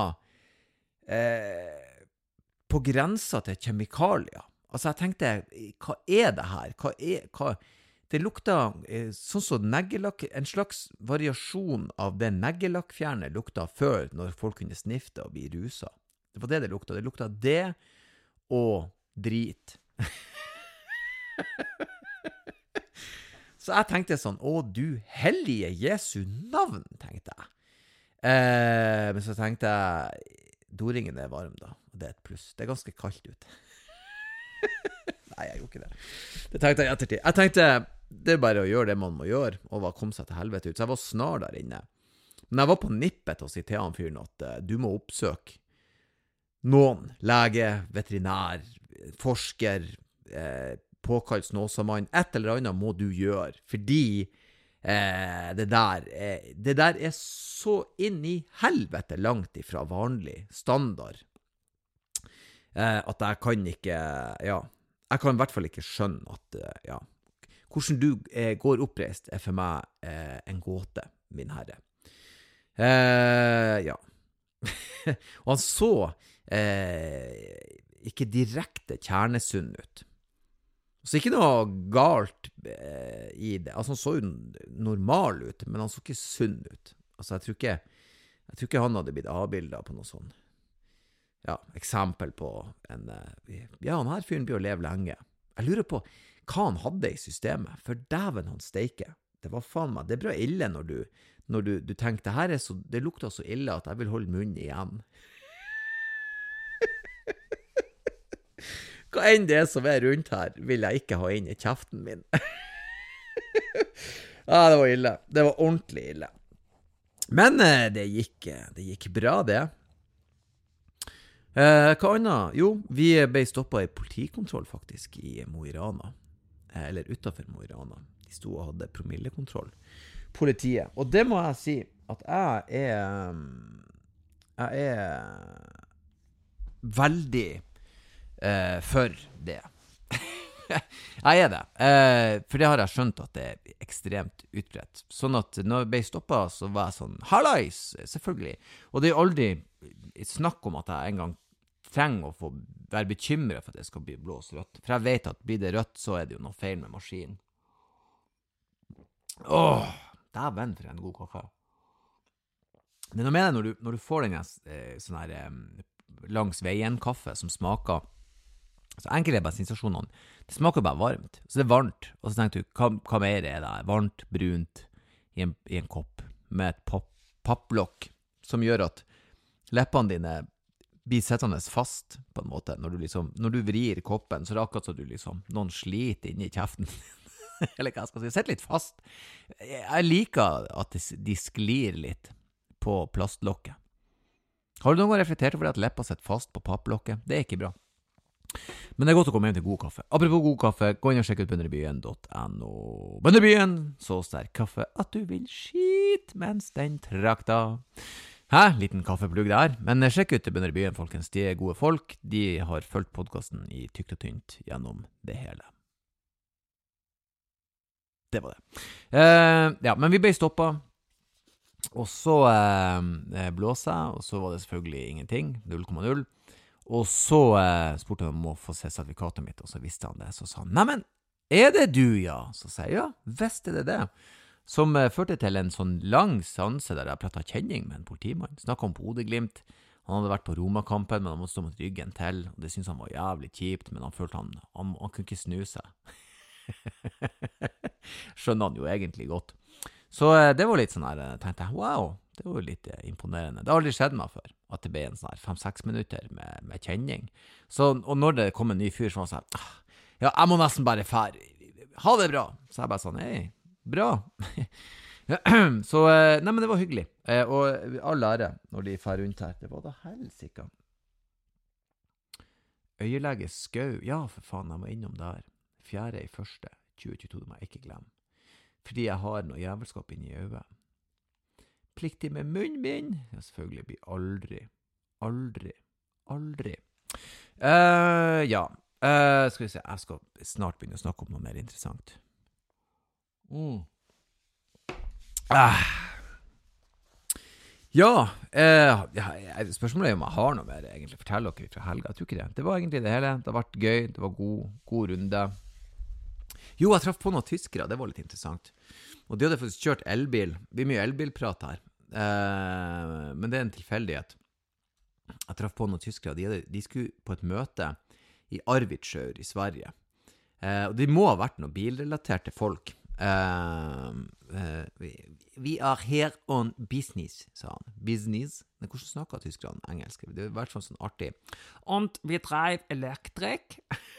eh, på grensa til kjemikalier. Altså jeg tenkte, hva er det her? Hva er... Hva Det lukta eh, sånn som neggelakk, en slags variasjon av det neggellakkfjerne lukta før når folk kunne snifte og bli rusa. Det var det det lukta. Det lukta det og drit. Så jeg tenkte sånn, å du hellige Jesu navn, tenkte jeg. Eh, men så tenkte jeg, doringen er varm da, og det er et pluss. Det er ganske kaldt ute. Nei, jeg gjorde ikke det. Det tenkte jeg i ettertid. Jeg tenkte, det er bare å gjøre det man må gjøre, og bare komme seg til helvete ut. Så jeg var snar der inne. Men jeg var på nippet til å si til han fyren at uh, du må oppsøke noen, lege, veterinær, forsker, eh, påkalt snåsamann, et eller annet må du gjøre, fordi eh, det, der er, det der er så inn i helvete langt ifra vanlig standard, eh, at jeg kan ikke, ja, jeg kan i hvert fall ikke skjønne at, ja, hvordan du eh, går oppreist er for meg eh, en gåte, min herre. Eh, ja. Og han så eh, ikke direkte kjernesunn ut. Så ikke noe galt eh, i det. Altså han så jo normal ut, men han så ikke sunn ut. Altså jeg tror ikke, jeg tror ikke han hadde blitt avbildet på noe sånn. Ja, eksempel på en, ja, han her fyren blir å leve lenge. Jeg lurer på hva han hadde i systemet, for dæven han steike. Det var faen meg, det er bra ille når du, når du, du tenker, det her er så, det lukter så ille at jeg vil holde munnen igjen. Hva enn det som er rundt her, vil jeg ikke ha inn i kjeften min. Ja, det var ille. Det var ordentlig ille. Men det gikk, det gikk bra, det. Eh, hva annet? Jo, vi ble stoppet i politikontroll faktisk i Mo i Rana. Eh, eller utenfor Mo i Rana. De sto og hadde promillekontroll. Politiet. Og det må jeg si at jeg er jeg er veldig eh, for det. Jeg er det. Eh, for det har jeg skjønt at det er ekstremt utbredt. Sånn at når jeg ble stoppet, så var jeg sånn, hallais, selvfølgelig. Og det er aldri snakk om at jeg en gang trenger å få være bekymret for at det skal bli blåst rødt. For jeg vet at blir det rødt, så er det jo noe feil med maskinen. Åh, dæven for en god kaffe. Det er noe med det når du, når du får den eh, sånn her eh, langs veien kaffe som smaker, så enkelt er bare sensasjonene. Det smaker bare varmt, så det er varmt. Og så tenker du, hva, hva mer er det? Varmt, brunt, i en, i en kopp, med et papp, papplokk, som gjør at leppene dine blir settende fast, på en måte. Når du liksom, når du vrir koppen, så er det akkurat så du liksom, noen sliter inn i kjeften. eller hva jeg skal si, sitter litt fast. Jeg liker at de sklir litt på plastlokket. Har du noen gang reflektert over at leppa sitter fast på papplokket? Det er ikke bra. Men det er godt å komme hjem til god kaffe. Apropos god kaffe, gå inn og sjekk ut bønderbyen punktum no. Bønderbyen, så sterk kaffe at du vil skite mens den trakta. Hæ? Liten kaffeplugg der. Men sjekk ut bønderbyen, folkens. De er gode folk. De har fulgt podcasten i tykt og tynt gjennom det hele. Det var det. Uh, ja, men vi ble stoppet. Og så uh, blåste jeg, og så var det selvfølgelig ingenting. null komma null. Og så uh, spurte han om å få se sertifikatet mitt, og så visste han det. Så sa han, «Neimen, er det du, ja?» Så sa jeg, «Ja, visst er det det.» Som uh, førte til en sånn lang sanse der jeg pratet kjenning med en politimann. Snakket om Bodeglimt. Han hadde vært på Roma-kampen, men han måtte stå mot ryggen til. Og det syntes han var jævlig kjipt, men han følte han, han, han kunne ikke snu seg. Skjønner han jo egentlig godt. Så det var litt sånn her, jeg tenkte, wow, det var jo litt imponerende. Det har aldri skjedd meg før, at det ble en sånn her fem-seks minutter med, med kjenning. Så, og når det kom en ny fyr, så var han sånn, ja, jeg må nesten bare fære. Ha det bra. Så jeg bare sånn, hei, bra. Så, nei, men det var hyggelig. Og all ære når de fær rundt her. Det var da helsika. Øyelege Skau, ja, for faen, jeg må innom der. Fjerde i første, tjue tjueto, det må jeg ikke glemme. Fordi jeg har noe jævelskap inni øyet. Pliktig med munnen min. Jeg selvfølgelig blir aldri, aldri, aldri. Uh, ja, uh, skal vi se, jeg skal snart begynne å snakke om noe mer interessant. Mm. Ah. Ja, uh, ja, spørsmålet er om jeg har noe mer egentlig. Fortell dere fra helga, jeg tror ikke det. Det var egentlig det hele. Det har vært gøy, det var god, god runde. Jo, jeg traff på noen tyskere, det var litt interessant. Og de hadde faktisk kjørt elbil. Det blir mye elbilprat her. Eh, men det er en tilfeldighet. Jeg traff på noen tyskere, de, hadde, de skulle på et møte i Arvidsjaur i Sverige. Eh, og de må ha vært noen bilrelaterte folk. Eh, eh, vi, vi er her on business, sa han. Business? Men hvordan snakker tyskerne engelsk? Det er i hvert fall sånn artig. Und vi drive elektrik.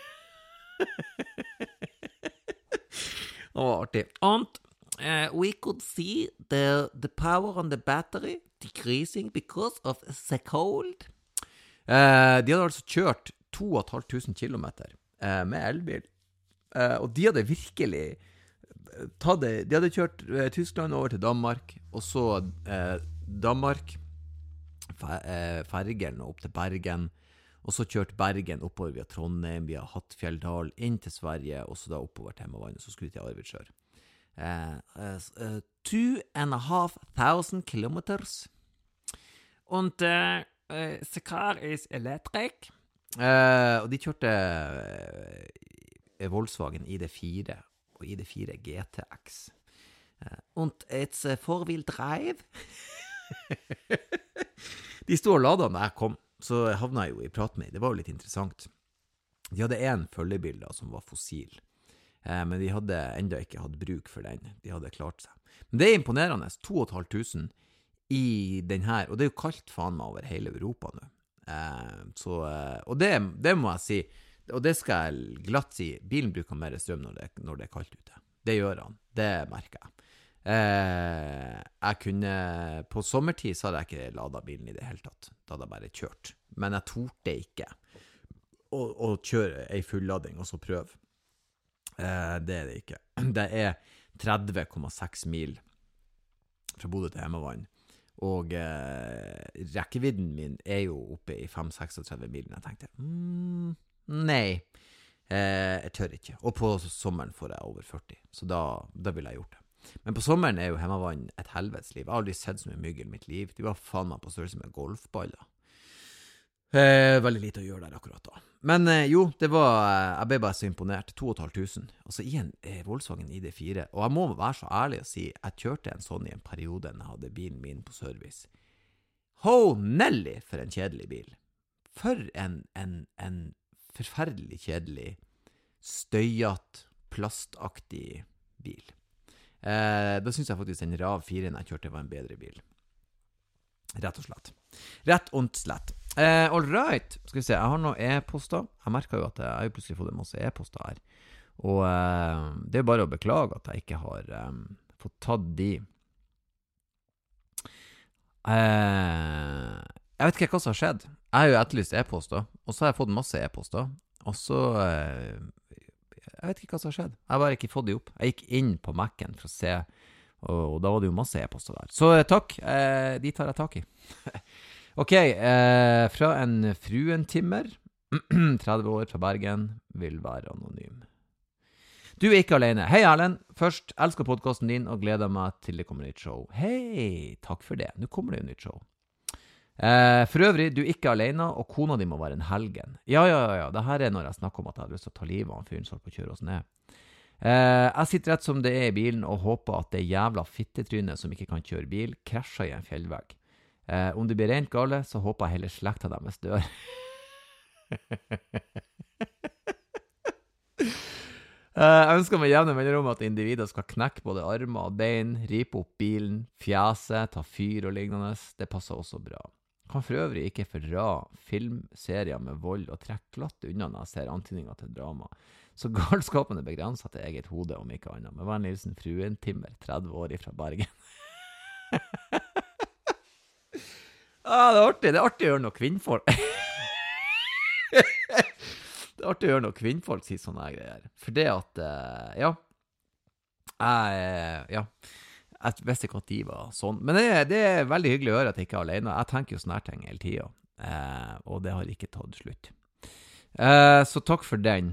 Det var artig. And uh, we could see the, the power on the battery decreasing because of the cold. Uh, de hadde altså kjørt to og et halvt tusen kilometer uh, med elbil. Uh, og de hadde virkelig tatt det. De hadde kjørt uh, Tyskland over til Danmark, og så uh, Danmark, fergen opp til Bergen, og så kjørt Bergen oppover via Trondheim, via Hattfjelldal, inn til Sverige, og så da oppover til Hemmavannet, så skulle de til Arvidsjaur. Uh, uh, uh, two and a half thousand kilometers. Und uh, uh, the car is electric. Uh, og de kjørte uh, Volkswagen I D fire, og I D fire G T X. Uh, und it's a four-wheel drive. De stod og ladet når jeg kom. Så havna jeg jo i prat med. Det var jo litt interessant. De hadde en følgebil da, som var fossil. Eh, men de hadde enda ikke hatt bruk for den. De hadde klart seg. Men det er imponerende. to og et halvt tusen i den her. Og det er jo kaldt faen meg over hele Europa nå. Eh, så, eh, og det, det må jeg si. Og det skal jeg glatt si. Bilen bruker mer strøm når det, når det er kaldt ute. Det gjør han. Det merker jeg. Eh, jeg kunne på sommertid så hadde jeg ikke ladet bilen I det hele tatt. Da hadde jeg bare kjørt. Men jeg torde ikke å, å kjøre en fulllading og så prøve. Eh, det er det ikke. Det er tretti komma seks mil fra Bodø til Hemmavann. Og eh, rekkevidden min er jo oppe I fem til tretti mil. Jeg tenkte, mm, nei, eh, jeg tør ikke. Og på sommeren får jeg over førti. Så da, da ville jeg gjort det. Men på sommeren er jo Hemmavann et helvetesliv. Jeg har aldri sett så mye mygg I mitt liv. De var faen meg på størrelse med golfballer. Eh, veldig lite å gjøre der akkurat da. Men eh, jo, det var, jeg ble bare så imponert. to og et halvt tusen. Altså I en eh, Volkswagen I D fire. Og jeg må være så ærlig å si, jeg kjørte en sånn I en periode når jeg hadde bilen min på service. Ho, Nelly, for en kjedelig bil. For en, en, en forferdelig kjedelig, støyat, plastaktig bil. Eh, da synes jeg faktisk den RAV fire jeg kjørte var en bedre bil. Rett og slett. Rett og slett. Eh, all right. Skal vi se, jeg har noen e-poster. Jeg merker jo at jeg har plutselig fått en masse e-poster her. Og eh, det er bare å beklage at jeg ikke har eh, fått tatt de. Eh, jeg vet ikke hva som har skjedd. Jeg har jo etterlyst e-poster, og så har jeg fått masse e-poster, og så eh, jeg vet ikke hva som har skjedd. Jeg har bare ikke fått de opp. Jeg gikk inn på Mac'en for å se, og, og da var det jo masse e-poster der. Så takk, eh, de tar jeg tak i. Ok, eh, fra en fruentimmer, tretti år fra Bergen, vil være anonym. Du er ikke alene. Hei Erlend, først elsker podcasten din og gleder meg til det kommer nytt show. Hei, takk for det. Nå kommer det jo nytt show. Eh, for øvrig, du er ikke alene, og kona di må være en helgen. Ja, ja, ja, det her er når jeg snakker om at jeg har lyst til å ta livet av en fyren som holder på å kjøre oss ned. Eh, jeg sitter rett som det er i bilen og håper at det jævla fittetrynet som ikke kan kjøre bil, krasjer i en fjellvegg. Eh, om det blir rent gale, så håper jeg heller slekta deres dør. Jeg ønsker meg jevne mellomrom at individer skal knekke både armer og bein, ripe opp bilen, fjase, ta fyr og lignende. Det passer også bra. Kan for øvrig ikke fordra filmserier med vold og trekke glatt unna når jeg ser antydninger til drama. Så galskapen er begrenset til eget hode, om ikke annet. Med vennlig hilsen fruentimmer, tretti år ifra Bergen. Ah, det er artig. Det er artig å gjøre noe kvinnfolk. Det er artig å gjøre noe kvinnfolk sier sånne greier. For det at, uh, ja, jeg, ja, jeg visste ikke at de var sånn. Men det, det er veldig hyggelig å høre at jeg ikke er alene. Jeg tenker jo sånne her ting hele tiden, uh, og det har ikke tatt slutt. Uh, så takk for den.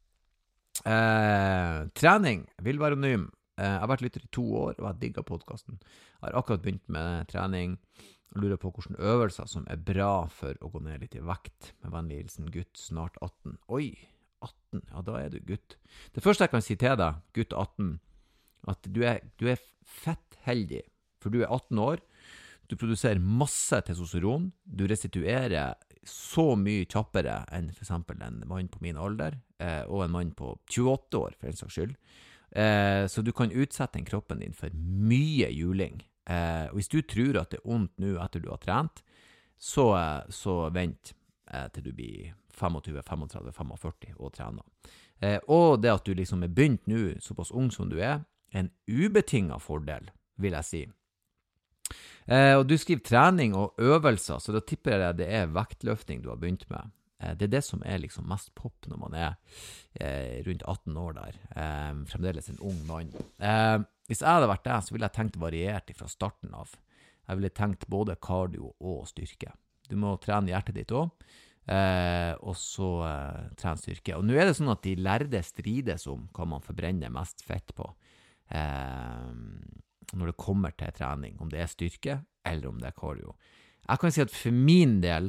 Uh, trening vil være anonym. Uh, jeg har vært lytter i to år, og jeg digger podcasten. Jeg har akkurat begynt med trening, og lurer på hvilke øvelser som er bra for å gå ned litt i vekt. Med vennlig hilsen gutt, snart atten. Oi, atten, ja da er du gutt. Det første jeg kan si til deg, gutt atten, at du er, du er fett heldig, for du er atten år, du produserer masse testosteron, du restituerer så mye kjappere enn for eksempel en mann på min alder, eh, og en mann på tjueåtte år, for en slags skyld. Eh, så du kan utsette den kroppen din for mye juling. Eh, og hvis du tror at det er ondt nå etter du har trent, så, så vent eh, til du blir tjuefem, femogtredve, førtifem og trener. Eh, og det at du liksom er begynt nå, såpass ung som du er, en ubetinget fordel, vil jeg si. Eh, og du skriver trening og øvelser, så da tipper jeg det er vektløfting du har begynt med. Eh, det er det som er liksom mest pop når man er eh, rundt atten år der. Eh, fremdeles en ung mann. Eh, hvis jeg hadde vært der, så ville jeg tenkt variert fra starten av. Jeg ville tenkt både cardio og styrke. Du må trene hjertet ditt også, eh, og så eh, trene styrke. Og nå er det sånn at de lærde strides om hva man forbrenner mest fett på. Eh, når det kommer til trening, om det er styrke eller om det er cardio. Jeg kan si at for min del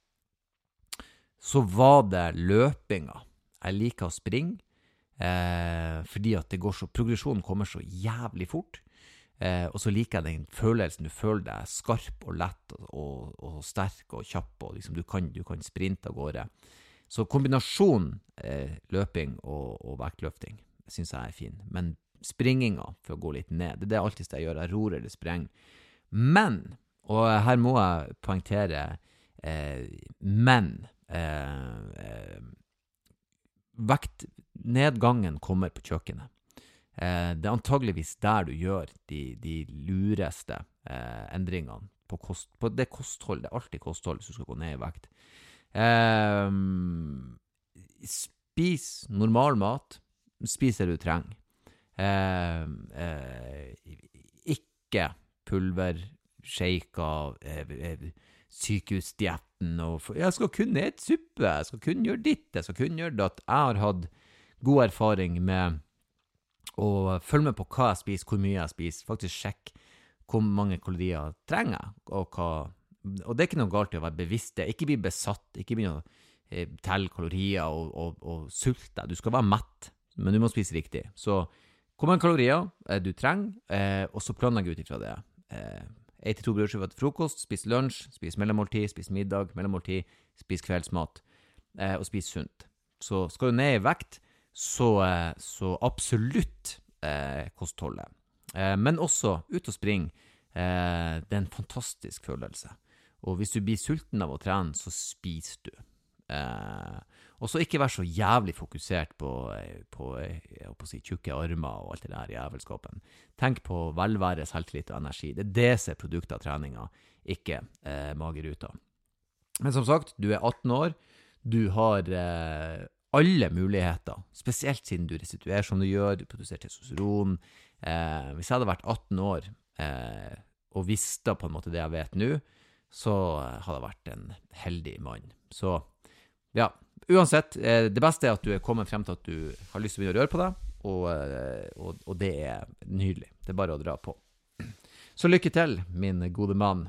så var det løpinga. Jeg liker å springe, eh, fordi at det går så, progresjonen kommer så jævlig fort, eh, og så liker jeg den følelsen, du føler deg skarp og lett og, og, og sterk og kjapp, og liksom du kan, du kan sprinte av gårde. Så kombinasjonen eh, løping og, og vektløfting synes jeg er fin, men springinga for å gå litt ned, det er det alltid jeg gjør, jeg ror eller sprenger. Men, og her må jeg poengtere, eh, men, eh, eh, vektnedgangen kommer på kjøkkenet. Eh, det er antageligvis der du gjør de, de lureste eh, endringene på, kost, på det kostholdet, det er alltid kosthold hvis du skal gå ned i vekt. Eh, spis normal mat, spis det du trenger. Eh, eh, ikke pulver, shaker, eh, eh, sykehusdietten, og for, jeg skal kun et suppe, jeg skal kun gjøre ditt, jeg skal kun gjøre det. Jeg har hatt god erfaring med å følge med på hva jeg spiser, hvor mye jeg spiser, faktisk sjekke hvor mange kalorier trenger jeg, og hva, og det er ikke noe galt i å være bevisst det, ikke bli besatt, ikke begynne å eh, telle kalorier og, og, og sulte, du skal være mett, men du må spise riktig, så hvor mange kalorier eh, du trenger, eh, og så planlegg ut ifra det. Eh, ett til to brødskiver til frokost, spis lunsj, spis mellommåltid, spis middag, mellommåltid, spis kveldsmat, eh, og spis sunt. Så skal du ned i vekt, så, eh, så absolutt eh, kostholdet. Eh, men også ut og spring. Eh, det er en fantastisk følelse. Og hvis du blir sulten av å trene, så spiser du. Eh, Og så ikke være så jævlig fokusert på, på, jeg håper å si, tjukke armer og alt det der jævelskapen. Tenk på velvære, selvtillit og energi. Det er det som er produktet av treninga, ikke eh, mageruta. Men som sagt, du er atten år, du har eh, alle muligheter, spesielt siden du restituerer som du gjør, du produserer testosteron. Eh, hvis jeg hadde vært atten år eh, og visste på en måte det jeg vet nå, så hadde jeg vært en heldig mann. Så ja, uansett, eh, det beste er at du er kommet frem til at du har lyst til å begynne å røre på deg, og, eh, og, og det er nydelig. Det er bare å dra på. Så lykke til, min gode mann.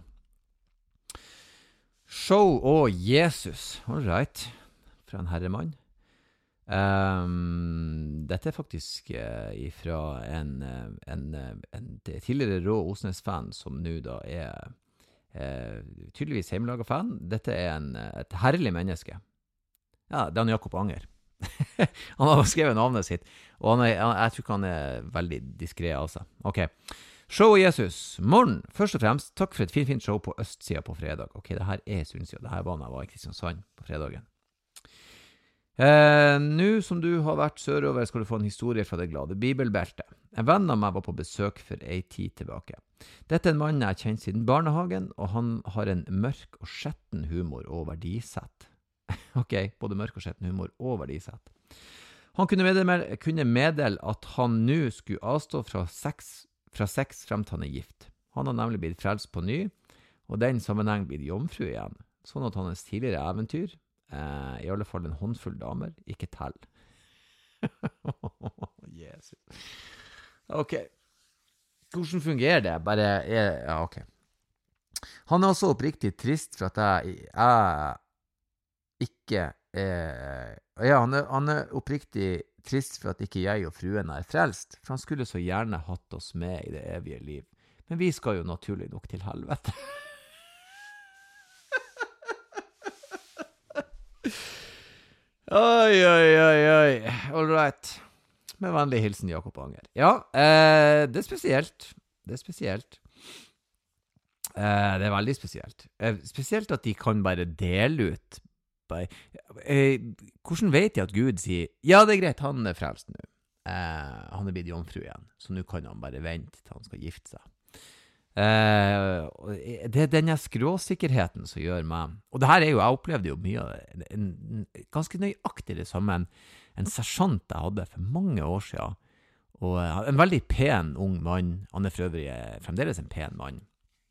Show og Jesus. All right. Fra en herremann. Um, dette er faktisk uh, ifra en, uh, en, uh, en tidligere Rå Osnes-fan som nå da er uh, tydeligvis hjemmelaget fan. Dette er en, et herlig menneske. Ja, det er han Jakob Anger. Han har skrevet navnet sitt, og han er, jeg tror ikke han er veldig diskret av seg. Ok. Show og Jesus. Morgen. Først og fremst, takk for et fint, fint show på Østsida på fredag. Ok, det her er Sundsida. Det her var når jeg var i Kristiansand på fredagen. Eh, nå som du har vært sørover, skal du få en historie fra det glade bibelbeltet. En venn av meg var på besøk for ei tid tilbake. Dette er en mann jeg har kjent siden barnehagen, og han har en mørk og skjetten humor og verdisett. Ok, både mørk og skjetten humor og verdisett. Han kunne meddele, kunne meddele at han nå skulle avstå fra sex, fra sex frem til han er gift. Han har nemlig blitt frelst på ny, og den sammenheng blir jomfru igjen, sånn at hans tidligere eventyr, Uh, i alle fall en håndfull damer, ikke tell. Jesus. Ok. Hvordan fungerer det? Bare, er, ja, ok. Han er også oppriktig trist for at jeg, jeg ikke er, ja, han er, han er oppriktig trist for at ikke jeg og fruen er frelst, for han skulle så gjerne hatt oss med i det evige liv. Men vi skal jo naturlig nok til helvete. Oi, oi, oi, oi. All right. Med vennlig hilsen Jakob Anger. Ja, eh, det er spesielt. Det er spesielt. Eh, det er veldig spesielt. Eh, spesielt at de kan bare dele ut. Bare, eh, hvordan vet de at Gud sier, ja, det er greit, han er frelst nå. Eh, han er blitt jomfru igjen, så nå kan han bare vente til han skal gifte seg. Uh, det er denne skråsikkerheten som gjør meg, og det her er jo, jeg opplevde jo mye en, en, ganske nøyaktig det samme en, en sersjant jeg hadde for mange år siden, og uh, en veldig pen ung mann, han er for øvrig fremdeles en pen mann,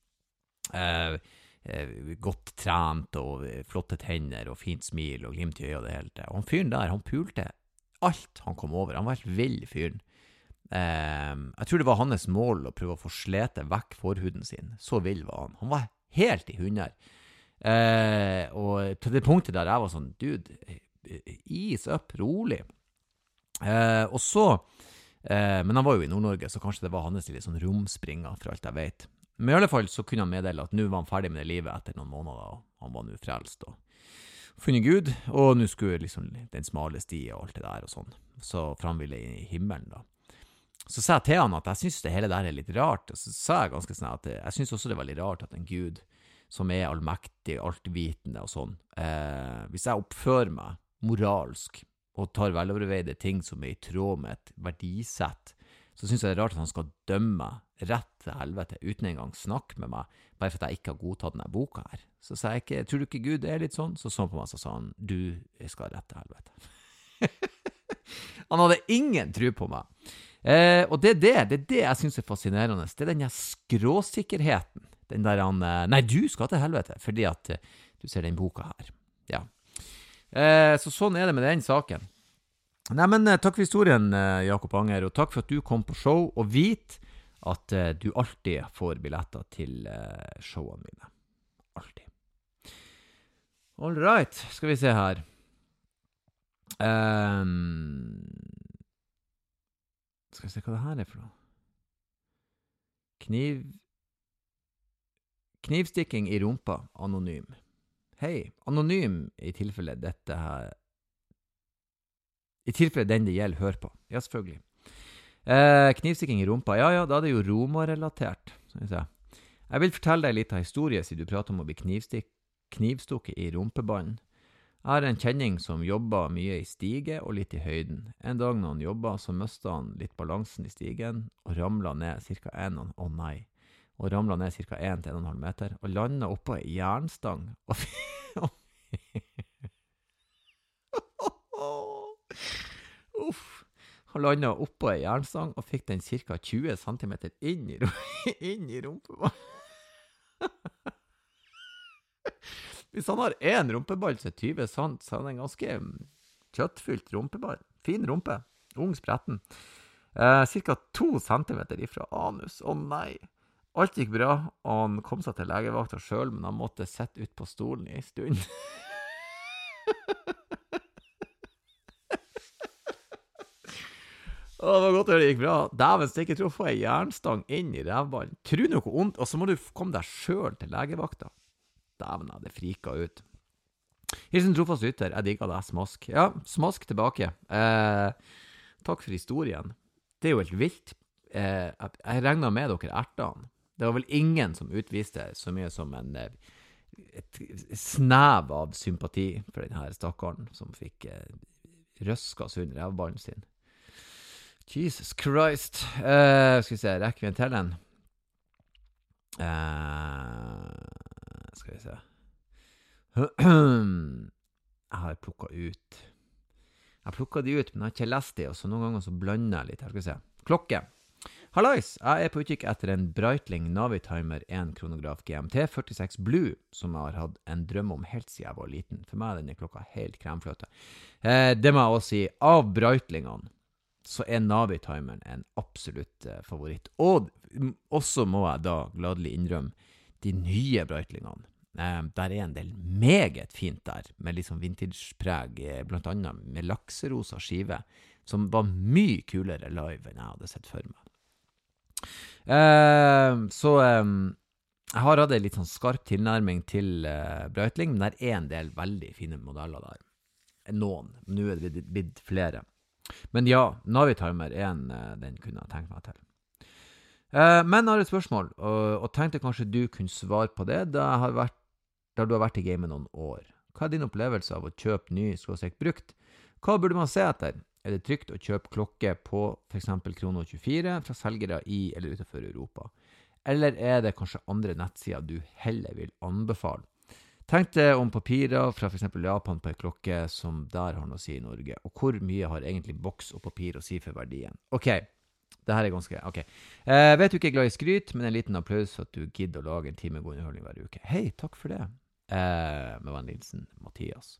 uh, uh, godt trent og flotte tenner og fint smil og glimt i øyet og det hele, og han fyren der, han pulte alt han kom over, han var helt vill fyren. Uh, jeg tror det var hans mål å prøve å få slete vekk forhuden sin. Så vill var han. Han var helt i hundre. Uh, og til det punktet der jeg var sånn, dude, is up, rolig. Uh, og så, uh, men han var jo i Nord-Norge, så kanskje det var hans litt sånn romspringer, for alt jeg vet. Men i alle fall så kunne han meddele at nå var han ferdig med det livet etter noen måneder, og han var nå frelst og funnet Gud, og nå skulle liksom den smale sti og alt det der og sånn. Så framville i himmelen da. Så sa jeg til han at jeg synes det hele der er litt rart, og så sa jeg ganske sånn at jeg synes også det var litt rart at en Gud som er allmektig, altvitende og sånn, eh, hvis jeg oppfører meg moralsk og tar veloverveide ting som er i tråd med et verdisett, så synes jeg det er rart at han skal dømme meg rett til helvete uten en gang snakke med meg, bare for at jeg ikke har godtatt denne boka her. Så sa jeg ikke, tror du ikke Gud er litt sånn? Så sånn på meg, så sa han, du skal rett til helvete. Han hadde ingen tro på meg. Eh, og det er det, det er det jeg synes er fascinerende. Det er den skråsikkerheten. Den der han, nei, du skal til helvete, fordi at du ser den boka her. Ja. Eh, så sånn er det med den saken. Nei, men takk for historien, Jakob Anger, og takk for at du kom på show, og vit at uh, du alltid får billetter til uh, showene mine. Alltid. All right, skal vi se her. Um, skal vi se hva det her er for noe. Kniv... Knivstikking i rumpa, anonym. Hei, anonym i tilfelle dette her... I tilfelle den det gjelder, hør på. Ja, selvfølgelig. Eh, knivstikking i rumpa. Ja, ja, da er det jo Roma-relatert. Jeg. jeg vil fortelle deg litt av historie, siden du prater om å bli knivstikk, knivstukket i rumpebånd. Jeg har en kjenning som jobber mye i stige og litt i høyden. En dag når han jobber, så mistet han litt balansen i stigen, og ramlet ned cirka en, å oh nei, og ramlet ned cirka en til en og en halv meter, og landet oppå en jernstang, og Uff. Han landet oppå en jernstang, og fikk den cirka tjue centimeter inn i, inn i rumpeball. Hvis han har en rumpeball til tyve sant, så er han en ganske kjøttfylt rumpeball. Fin rumpe, ung spretten. Eh, cirka to centimeter ifra anus. Å nei! Alt gikk bra, og han kom seg til legevakta selv, men han måtte sette ut på stolen i en stund. Å, det var godt å høre det gikk bra. Dæven stikker, jeg tror å få en jernstang inn i revballen. Tror noe ondt, og så må du komme deg selv til legevakta. Dæven, det frika ut. Hilsen trofast lytter, jeg digger deg, Smask. Ja, Smask tilbake. Eh, takk for historien. Det er jo helt vilt. Eh, jeg regner med dere ertene. Det var vel ingen som utviste så mye som en et snev av sympati for denne stakkaren som fikk eh, røskas under revballen sin. Jesus Christ. Eh, skal vi se, rekker vi en til en? Eh... Skal vi se. Jeg har plukket ut. Jeg har plukket de ut, men jeg har ikke lest de, og så noen ganger så blander jeg litt. Her skal vi se. Klokke. Hallais, jeg er på utkikk etter en Breitling Navitimer en kronograf G M T førtiseks Blue, som jeg har hatt en drøm om helt siden jeg var liten. For meg er denne klokka helt kremfløte. Eh, det må jeg også si, av Breitlingene, så er Navitimeren en absolutt eh, favoritt. Og også må jeg da gladelig innrømme de nye Breitlingene. Eh, der er en del meget fint der, med liksom vintage-preg, eh, blant annet med lakserosa skive, som var mye kulere live enn jeg hadde sett for meg. Eh, så eh, jeg har hatt en litt sånn skarp tilnærming til eh, Breitling, men det er en del veldig fine modeller der. Noen, nå er det blitt flere. Men ja, Navitimer en, eh, den kunne jeg tenkt meg til. Uh, men jeg har et spørsmål, og, og tenkte kanskje du kunne svare på det da, har vært, da du har vært i gamet noen år. Hva er din opplevelse av å kjøpe ny skråstrek brukt? Hva burde man se etter? Er det trygt å kjøpe klokke på for eksempel Krono tjuefire fra selgere i eller utenfor Europa? Eller er det kanskje andre nettsider du heller vil anbefale? Tenkte om papirer fra for eksempel Japan på en klokke som der har noe å si i Norge, og hvor mye har egentlig boks og papir å si for verdien? Ok. Det her er ganske, ok. Eh, vet du ikke er glad i skryt, men en liten applaus for at du gidder å lage en time god underholdning hver uke. Hei, takk for det. Eh, med vennlig hilsen, Mathias.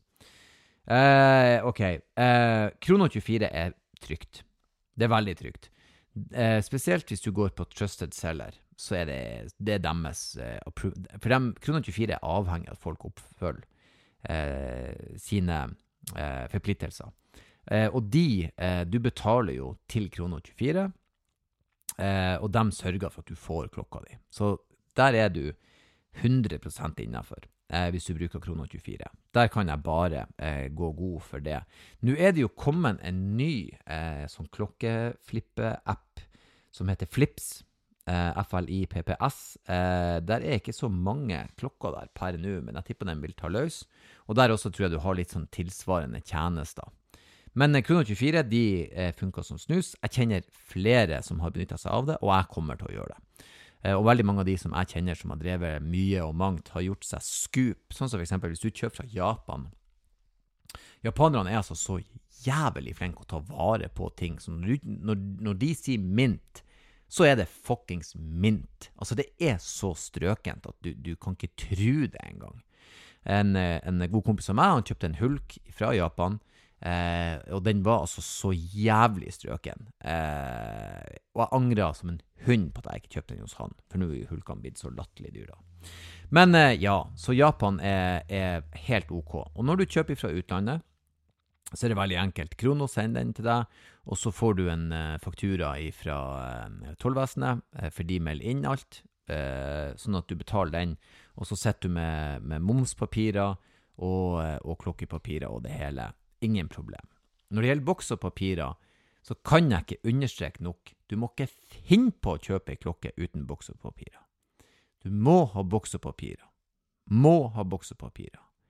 Eh, ok. Eh, Krono tjuefire er trygt. Det er veldig trygt. Eh, spesielt hvis du går på Trusted Seller, så er det, det er deres eh, for dem, Krono tjuefire er avhengig av at folk oppfølger eh, sine eh, forpliktelser. Eh, og de, eh, du betaler jo til Krono tjuefire, Eh, og de sørger for at du får klokka di. Så der er du hundre prosent innenfor, eh, hvis du bruker Krono tjuefire. Der kan jeg bare eh, gå god for det. Nå er det jo kommet en ny eh, sånn klokkeflippe-app som heter Flips, eh, F L I P P S. Eh, der er ikke så mange klokker der per nå, men jeg tipper den vil ta løs. Og der også tror jeg du har litt sånn tilsvarende tjenester. Men Krono tjuefire, de eh, funker som snus. Jeg kjenner flere som har benyttet seg av det, og jeg kommer til å gjøre det. Eh, og veldig mange av de som jeg kjenner som har drevet mye og mangt, har gjort seg skup. Sånn som for eksempel hvis du kjøper fra Japan. Japanerne er altså så jævlig flinke å ta vare på ting. Så når, når, når de sier mint, så er det fuckings mint. Altså det er så strøkent at du, du kan ikke tro det engang. En, en god kompis av meg, han kjøpte en Hulk fra Japan, Eh, og den var altså så jævlig strøken. Eh, og jeg angret som en hund på at jeg ikke kjøpte den hos han, for nå er jo Hulkene blitt så latterlig dyr da. Men eh, ja, så Japan er, er helt ok. Og når du kjøper fra utlandet, så er det veldig enkelt. Krono sender den til deg, og så får du en eh, faktura fra eh, tollvesenet, eh, for de melder inn alt, eh, sånn at du betaler den, og så setter du med, med momspapirer og, og klokkepapirer og det hele. Ingen problem. Når det gjelder boks og papirer, så kan jeg ikke understreke nok. Du må ikke finne på å kjøpe en klokke uten boks og papirer. Du må ha boks og papirer. Må ha boks og papirer.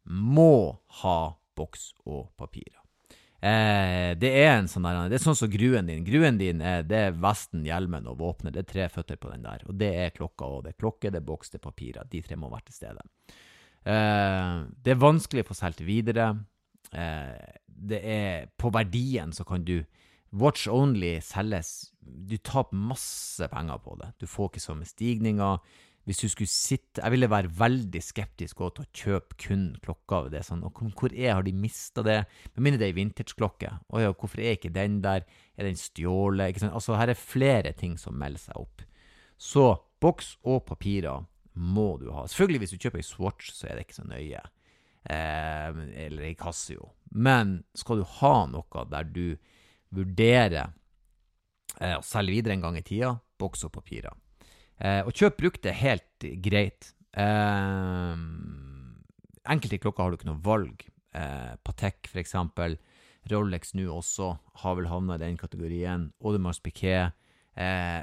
må ha boks og papirer. Eh, det er en sånn der, det er sånn som gruen din. Gruen din er, det er vesten, hjelmen og våpnet. Det er tre føtter på den der. Og det er klokka og det er klokke, det er boks, det er papirer. De tre må være til stede. Eh, det er vanskelig å få solgt videre. Eh, det er på verdien så kan du watch only selges. Du taper masse penger på det. Du får ikke så med stigninger. Hvis du skulle sitte, jeg ville være veldig skeptisk til å kjøpe kun klokka av det. Sånn, og hvor er, har de mistet det? Men minner det er vintage-klokke. Og ja, hvorfor er ikke den der? Er den stjålet? Ikke sant? Altså, her er flere ting som melder seg opp. Så, boks og papirer må du ha. Selvfølgelig, hvis du kjøper en Swatch, så er det ikke så nøye. Eh, eller en Casio. Men skal du ha noe der du vurderer eh, å selge videre en gang i tida, boks og papirer. Eh, og kjøp brukt er helt greit. Eh, enkelte klokker har du ikke noe valg. Eh, Patek for eksempel, Rolex nå også, har vel havnet i den kategorien. Audemars Piguet, eh,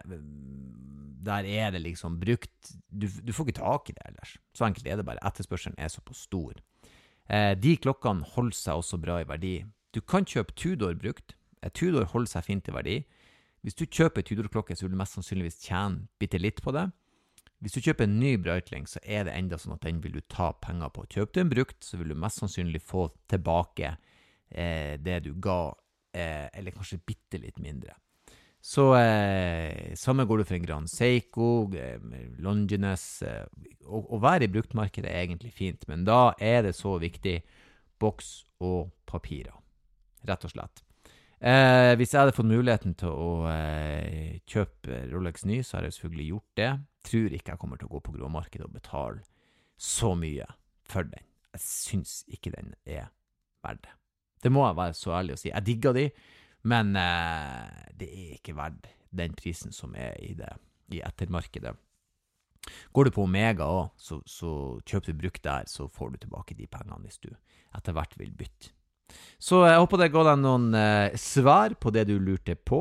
der er det liksom brukt. Du, du får ikke tak i det ellers. Så enkelt er det bare. Etterspørselen er så på stor. Eh, de klokkene holder seg også bra i verdi. Du kan kjøpe Tudor brukt. Tudor holder seg fint i verdi. Hvis du kjøper Tudor-klokke, så vil du mest sannsynligvis tjene bitte litt på det. Hvis du kjøper en ny Breitling, så er det enda sånn at den vil du ta penger på. Kjøper du en brukt, så vil du mest sannsynlig få tilbake eh, det du ga, eh, eller kanskje bitte litt mindre. Så eh, samme går du for en Grand Seiko, eh, Longines, eh, og, og være i bruktmarkedet er egentlig fint, men da er det så viktig boks og papirer, rett og slett. Eh, hvis jeg hadde fått muligheten til å eh, kjøpe Rolex ny, så har jeg selvfølgelig gjort det. Tror ikke jeg kommer til å gå på gråmarkedet og betale så mye for den. Jeg synes ikke den er verdt det. Det må jeg være så ærlig å si. Jeg digger de, men eh, det er ikke verdt den prisen som er i det, i ettermarkedet. Går du på Omega også, så, så kjøper du brukt der, så får du tilbake de pengene hvis du etter hvert vil bytte. Så jeg håper det ga deg noen eh, svar på det du lurte på.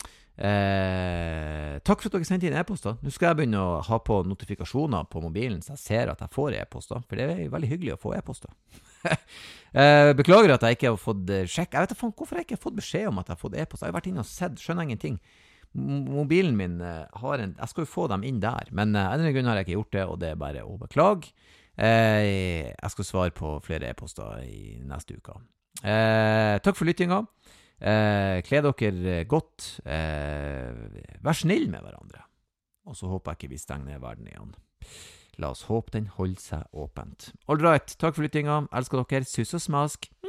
Eh, takk for at dere sendte inn e-poster. Nå skal jeg begynne å ha på notifikasjoner på mobilen, så jeg ser at jeg får e-poster, for det er veldig hyggelig å få e-poster. eh, beklager at jeg ikke har fått sjekk. Jeg vet ikke hvorfor jeg ikke har fått beskjed om at jeg har fått e-poster. Jeg har vært inne og sett, skjønner ingenting. Mobilen min eh, har en, jeg skal jo få dem inn der, men eh, en grunn har jeg ikke gjort det, og det er bare å beklage. Eh, jeg skal svare på flere e-poster i neste uke. Eh, takk for lyttinga. Eh, kle dere godt. Eh, vær snill med hverandre. Og så håper jeg ikke vi stenger ned verden igjen. La oss håpe den holder seg åpent. All right, takk for lyttinga. Elsker dere. Sus og smask.